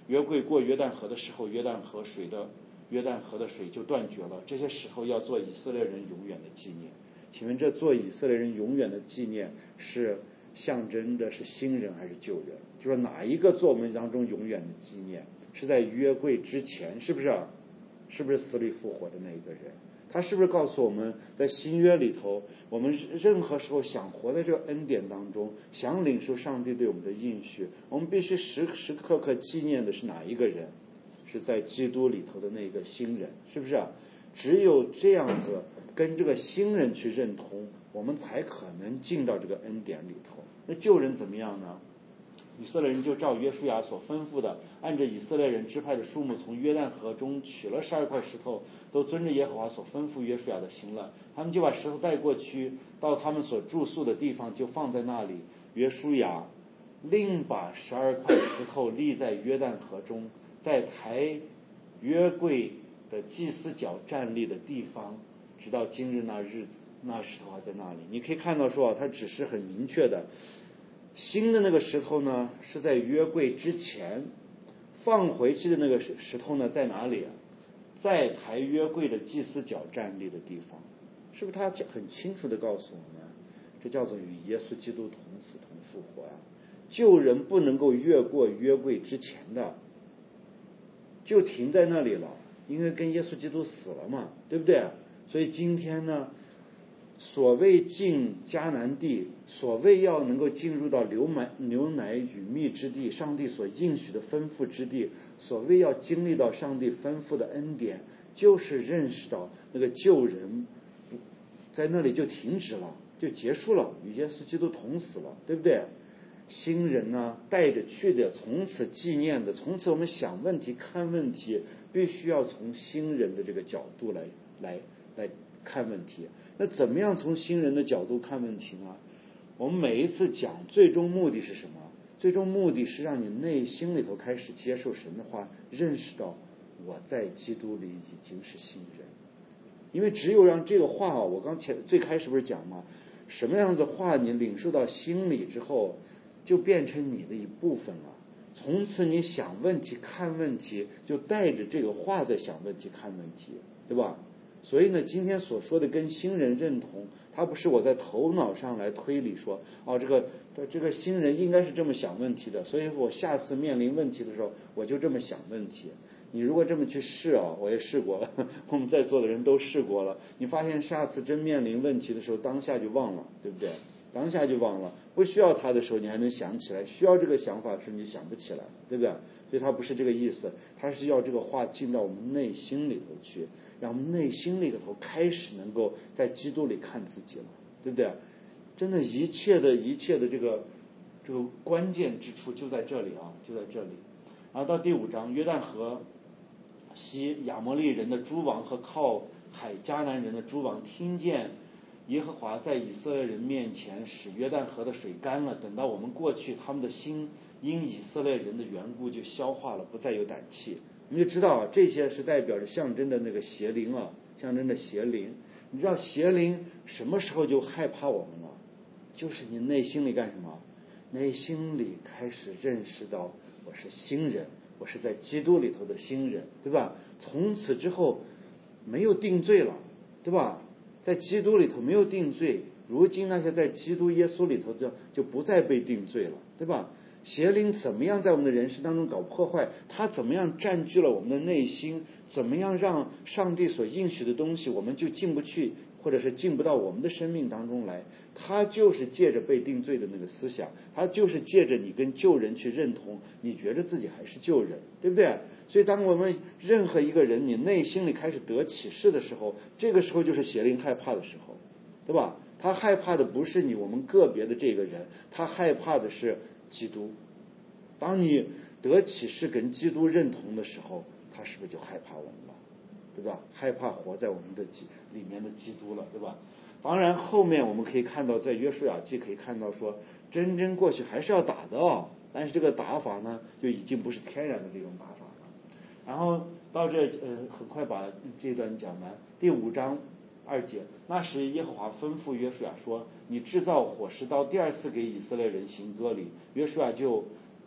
约柜过约旦河的时候，约旦河的水就断绝了。这些时候要做以色列人永远的纪念。请问这做以色列人永远的纪念是象征的是新人还是旧人？就说哪一个做我们当中永远的纪念？是在约柜之前，是不是？是不是死里复活的那一个人？他是不是告诉我们在新约里头，我们任何时候想活在这个恩典当中，想领受上帝对我们的应许，我们必须时时刻刻纪念的是哪一个人？是在基督里头的那个新人，是不是？只有这样子跟这个新人去认同，我们才可能进到这个恩典里头。那旧人怎么样呢？以色列人就照约书亚所吩咐的，按着以色列人支派的数目，从约旦河中取了12块石头，都遵着耶和华所吩咐约书亚的行了。他们就把石头带过去，到他们所住宿的地方，就放在那里。约书亚另把12块石头立在约旦河中，在抬约柜的祭司角站立的地方，直到今日那日子，那石头还在那里。你可以看到说，它只是很明确的。新的那个石头呢，是在约柜之前放回去的那个石头呢，在哪里？在抬约柜的祭司角站立的地方。是不是他很清楚地告诉我们，这叫做与耶稣基督同死同复活啊？旧人不能够越过约柜之前的，就停在那里了，因为跟耶稣基督死了嘛，对不对？所以今天呢，所谓进迦南地，所谓要能够进入到牛奶与蜜之地，上帝所应许的吩咐之地，所谓要经历到上帝吩咐的恩典，就是认识到那个旧人在那里就停止了，就结束了，与耶稣基督同死了，对不对？新人呢，带着去的，从此纪念的，从此我们想问题看问题，必须要从新人的这个角度来看问题。那怎么样从新人的角度看问题呢？我们每一次讲最终目的是什么？最终目的是让你内心里头开始接受神的话，认识到我在基督里已经是新人。因为只有让这个话，我最开始不是讲吗？什么样子话你领受到心里之后，就变成你的一部分了。从此你想问题看问题，就带着这个话在想问题看问题，对吧？所以呢，今天所说的跟新人认同，它不是我在头脑上来推理说，这个新人应该是这么想问题的，所以我下次面临问题的时候，我就这么想问题。你如果这么去试啊，我也试过了，我们在座的人都试过了，你发现下次真面临问题的时候，当下就忘了，对不对？当下就忘了，不需要它的时候你还能想起来，需要这个想法的时候你想不起来，对不对？所以它不是这个意思，它是要这个话进到我们内心里头去，让我们内心里头开始能够在基督里看自己了，对不对？真的一切的这个关键之处就在这里啊，就在这里。然后到第5章，约旦河西亚摩利人的诸王和靠海迦南人的诸王听见耶和华在以色列人面前使约旦河的水干了，等到我们过去，他们的心因以色列人的缘故就消化了，不再有胆气。我们就知道这些是代表着象征的那个邪灵啊，象征的邪灵。你知道邪灵什么时候就害怕我们了？就是你内心里干什么？内心里开始认识到我是新人，我是在基督里头的新人，对吧？从此之后没有定罪了，对吧？在基督里头没有定罪，如今那些在基督耶稣里头就不再被定罪了，对吧？邪灵怎么样在我们的人生当中搞破坏？他怎么样占据了我们的内心？怎么样让上帝所应许的东西我们就进不去，或者是进不到我们的生命当中来？他就是借着被定罪的那个思想，他就是借着你跟旧人去认同，你觉得自己还是旧人，对不对？所以当我们任何一个人你内心里开始得启示的时候，这个时候就是邪灵害怕的时候，对吧？他害怕的不是我们个别的这个人，他害怕的是基督。当你得启示跟基督认同的时候，他是不是就害怕我们了，对吧？害怕活在我们的里面的基督了，对吧？当然后面我们可以看到，在约书亚记可以看到说，真正过去还是要打的哦，但是这个打法呢，就已经不是天然的这种打法了。然后到这很快把这段讲完。第5章2节，那时耶和华吩咐约书亚说：“你制造火石刀，第2次给以色列人行割礼。”约书亚就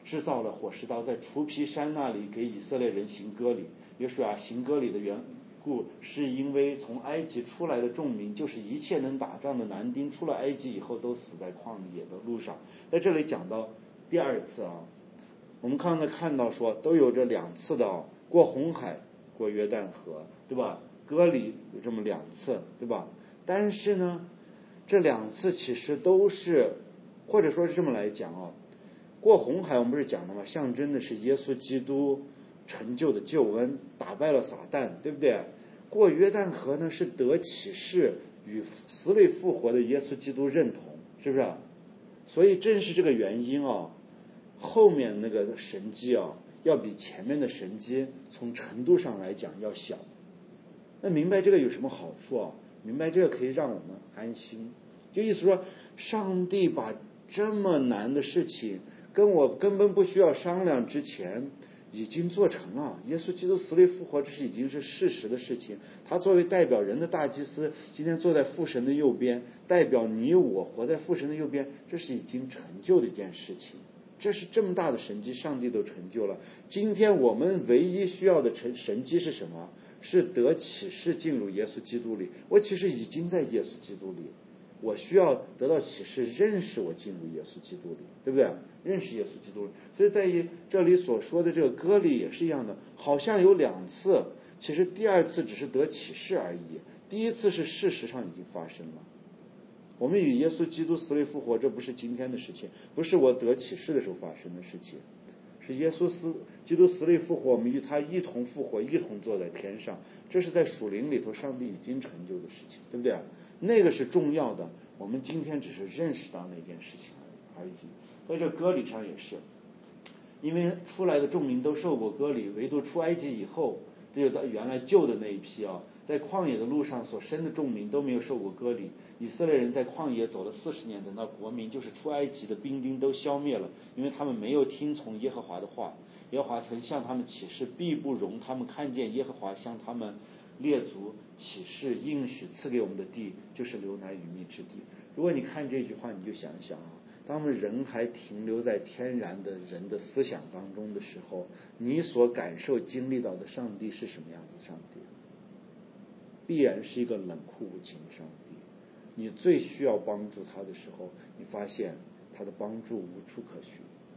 制造了火石刀，在除皮山那里给以色列人行割礼。约书亚行割礼的缘故，是因为从埃及出来的众民，就是一切能打仗的男丁，出了埃及以后都死在旷野的路上。在这里讲到第二次我们刚才看到说都有这2次的过红海，过约旦河，对吧？割礼有这么2次，对吧？但是呢，这2次其实都是，或者说是这么来讲过红海我们不是讲了吗？象征的是耶稣基督成就的救恩，打败了撒旦，对不对？过约旦河呢，是得启示与死里复活的耶稣基督认同，是不是？所以正是这个原因后面那个神迹要比前面的神迹从程度上来讲要小。那明白这个有什么好处明白这个可以让我们安心，就意思说，上帝把这么难的事情跟我根本不需要商量之前已经做成了。耶稣基督死里复活，这是已经是事实的事情。他作为代表人的大祭司，今天坐在父神的右边，代表你我活在父神的右边，这是已经成就的一件事情。这是这么大的神迹，上帝都成就了。今天我们唯一需要的神迹是什么？是得启示进入耶稣基督里。我其实已经在耶稣基督里，我需要得到启示，认识我进入耶稣基督里，对不对？认识耶稣基督里。所以在于这里所说的这个割礼也是一样的，好像有2次，其实第2次只是得启示而已，第1次是事实上已经发生了。我们与耶稣基督死里复活，这不是今天的事情，不是我得启示的时候发生的事情，是耶稣基督死里复活，我们与他一同复活，一同坐在天上，这是在属灵里头上帝已经成就的事情，对不对？那个是重要的，我们今天只是认识到那件事情而已。在这割礼上也是，因为出来的众民都受过割礼，唯独出埃及以后，这就原来旧的那一批在旷野的路上所生的众民都没有受过割礼。以色列人在旷野走了40年，等到国民就是出埃及的兵丁都消灭了，因为他们没有听从耶和华的话。耶和华曾向他们起誓，必不容他们看见耶和华向他们列祖起誓应许赐给我们的地，就是流奶与蜜之地。如果你看这句话，你就想一想当我们人还停留在天然的人的思想当中的时候，你所感受经历到的上帝是什么样子的上帝？必然是一个冷酷无情的上帝。你最需要帮助他的时候，你发现他的帮助无处可寻。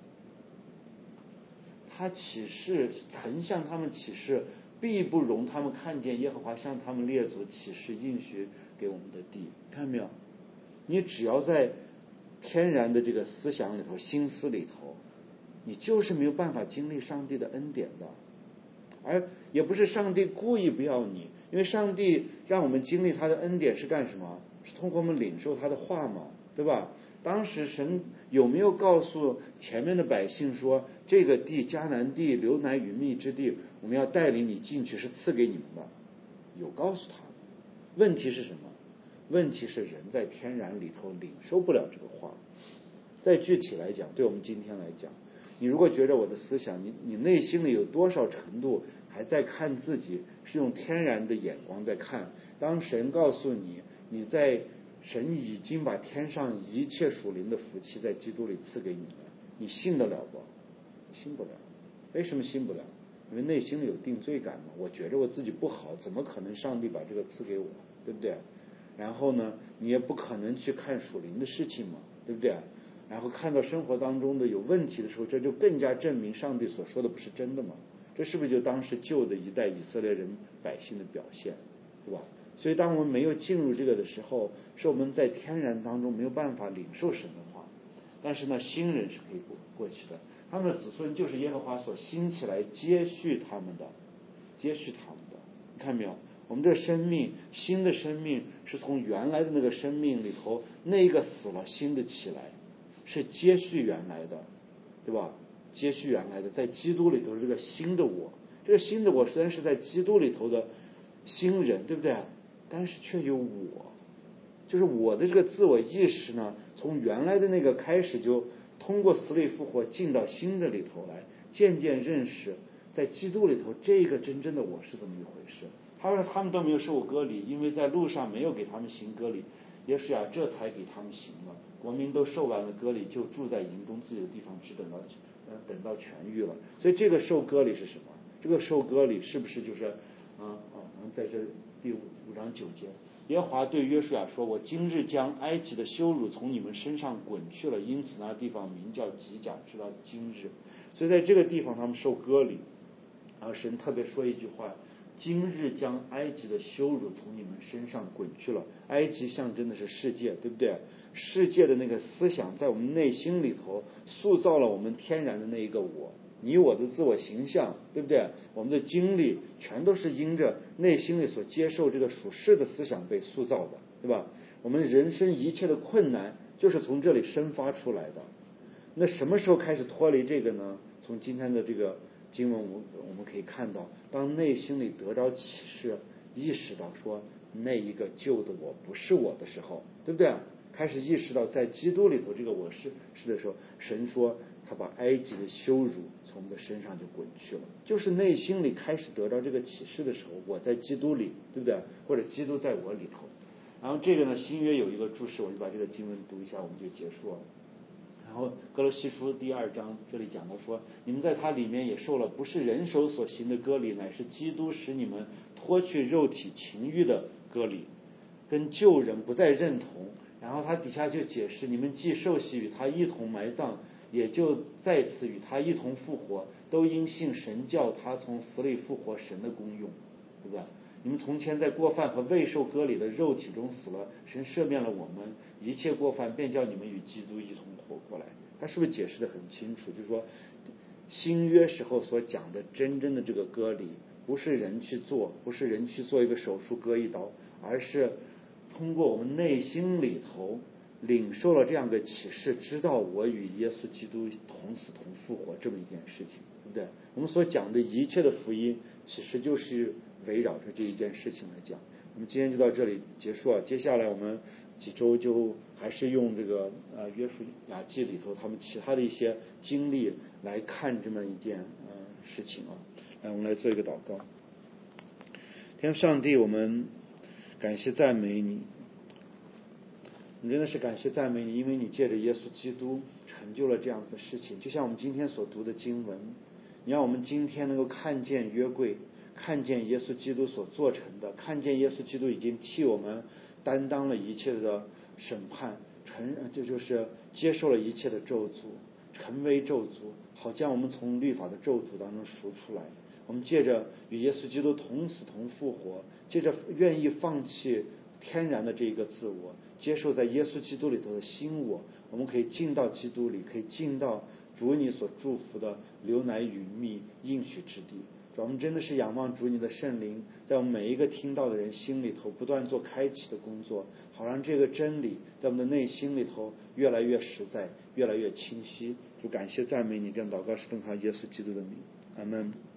他启示，曾向他们启示，必不容他们看见耶和华向他们列祖启示应许给我们的地。看到没有？你只要在天然的这个思想里头、心思里头，你就是没有办法经历上帝的恩典的。而也不是上帝故意不要你，因为上帝让我们经历他的恩典是干什么？是通过我们领受他的话嘛，对吧？当时神有没有告诉前面的百姓说，这个地迦南地流奶与蜜之地，我们要带领你进去，是赐给你们的？有告诉他们。问题是什么？问题是人在天然里头领受不了这个话。再具体来讲，对我们今天来讲，你如果觉得我的思想，你内心里有多少程度还在看自己，是用天然的眼光在看，当神告诉你，神已经把天上一切属灵的福气在基督里赐给你了，你信得了不？信不了。为什么信不了？因为内心里有定罪感嘛，我觉得我自己不好，怎么可能上帝把这个赐给我，对不对？然后呢，你也不可能去看属灵的事情嘛，对不对？然后看到生活当中的有问题的时候，这就更加证明上帝所说的不是真的嘛。这是不是就当时旧的一代以色列人百姓的表现，对吧？所以当我们没有进入这个的时候，是我们在天然当中没有办法领受神的话。但是呢，新人是可以过去的，他们的子孙就是耶和华所兴起来接续他们的。你看没有？我们这生命，新的生命是从原来的那个生命里头，那个死了，新的起来，是接续原来的，对吧？接续原来的，在基督里头是这个新的我，这个新的我虽然是在基督里头的新人，对不对？但是却有我，就是我的这个自我意识呢，从原来的那个开始，就通过死里复活进到新的里头来，渐渐认识在基督里头这个真正的我是怎么一回事。他说他们都没有受过割礼，因为在路上没有给他们行割礼，耶稣这才给他们行了。国民都受完了割礼，就住在营中自己的地方，只等到等到痊愈了。所以这个受割礼是什么？这个受割礼是不是就是在这第5章9节，耶和华对约书亚说：“我今日将埃及的羞辱从你们身上滚去了，因此那地方名叫吉甲，直到今日。”所以在这个地方他们受割礼，然后神特别说一句话：“今日将埃及的羞辱从你们身上滚去了。”埃及象征的是世界，对不对？世界的那个思想在我们内心里头塑造了我们天然的那一个我，你我的自我形象，对不对？我们的经历全都是因着内心里所接受这个属世的思想被塑造的，对吧？我们人生一切的困难就是从这里生发出来的。那什么时候开始脱离这个呢？从今天的这个经文我们可以看到，当内心里得着启示，意识到说那一个旧的我不是我的时候，对不对？开始意识到在基督里头这个我是的时候，神说他把埃及的羞辱从我们的身上就滚去了。就是内心里开始得到这个启示的时候，我在基督里，对不对？或者基督在我里头。然后这个呢，新约有一个注释，我就把这个经文读一下，我们就结束了。然后哥罗西书第2章这里讲到说，你们在他里面也受了不是人手所行的割礼，乃是基督使你们脱去肉体情欲的割礼，跟旧人不再认同。然后他底下就解释，你们既受洗与他一同埋葬，也就在此与他一同复活，都因信神叫他从死里复活，神的功用，对不对？你们从前在过犯和未受割礼的肉体中死了，神赦免了我们一切过犯，便叫你们与基督一同活过来。他是不是解释得很清楚？就是说新约时候所讲的真正的这个割礼，不是人去做，不是人去做一个手术割一刀，而是通过我们内心里头领受了这样的启示，知道我与耶稣基督同死同复活这么一件事情，对不对？我们所讲的一切的福音其实就是围绕着这一件事情来讲。我们今天就到这里结束了，接下来我们几周就还是用这个约书亚记里头他们其他的一些经历来看这么一件事情啊。来，我们来做一个祷告。天父上帝，我们感谢赞美你，你真的是感谢赞美你，因为你借着耶稣基督成就了这样子的事情。就像我们今天所读的经文，你让我们今天能够看见约柜，看见耶稣基督所做成的，看见耶稣基督已经替我们担当了一切的审判，这就是接受了一切的咒诅，成为咒诅，好将我们从律法的咒诅当中赎出来。我们借着与耶稣基督同死同复活，借着愿意放弃天然的这个自我，接受在耶稣基督里头的新我，我们可以进到基督里，可以进到主你所祝福的流奶与蜜应许之地。主，我们真的是仰望主你的圣灵在我们每一个听到的人心里头不断做开启的工作，好让这个真理在我们的内心里头越来越实在，越来越清晰。主，感谢赞美你，这样祷告是奉靠耶稣基督的名，阿们。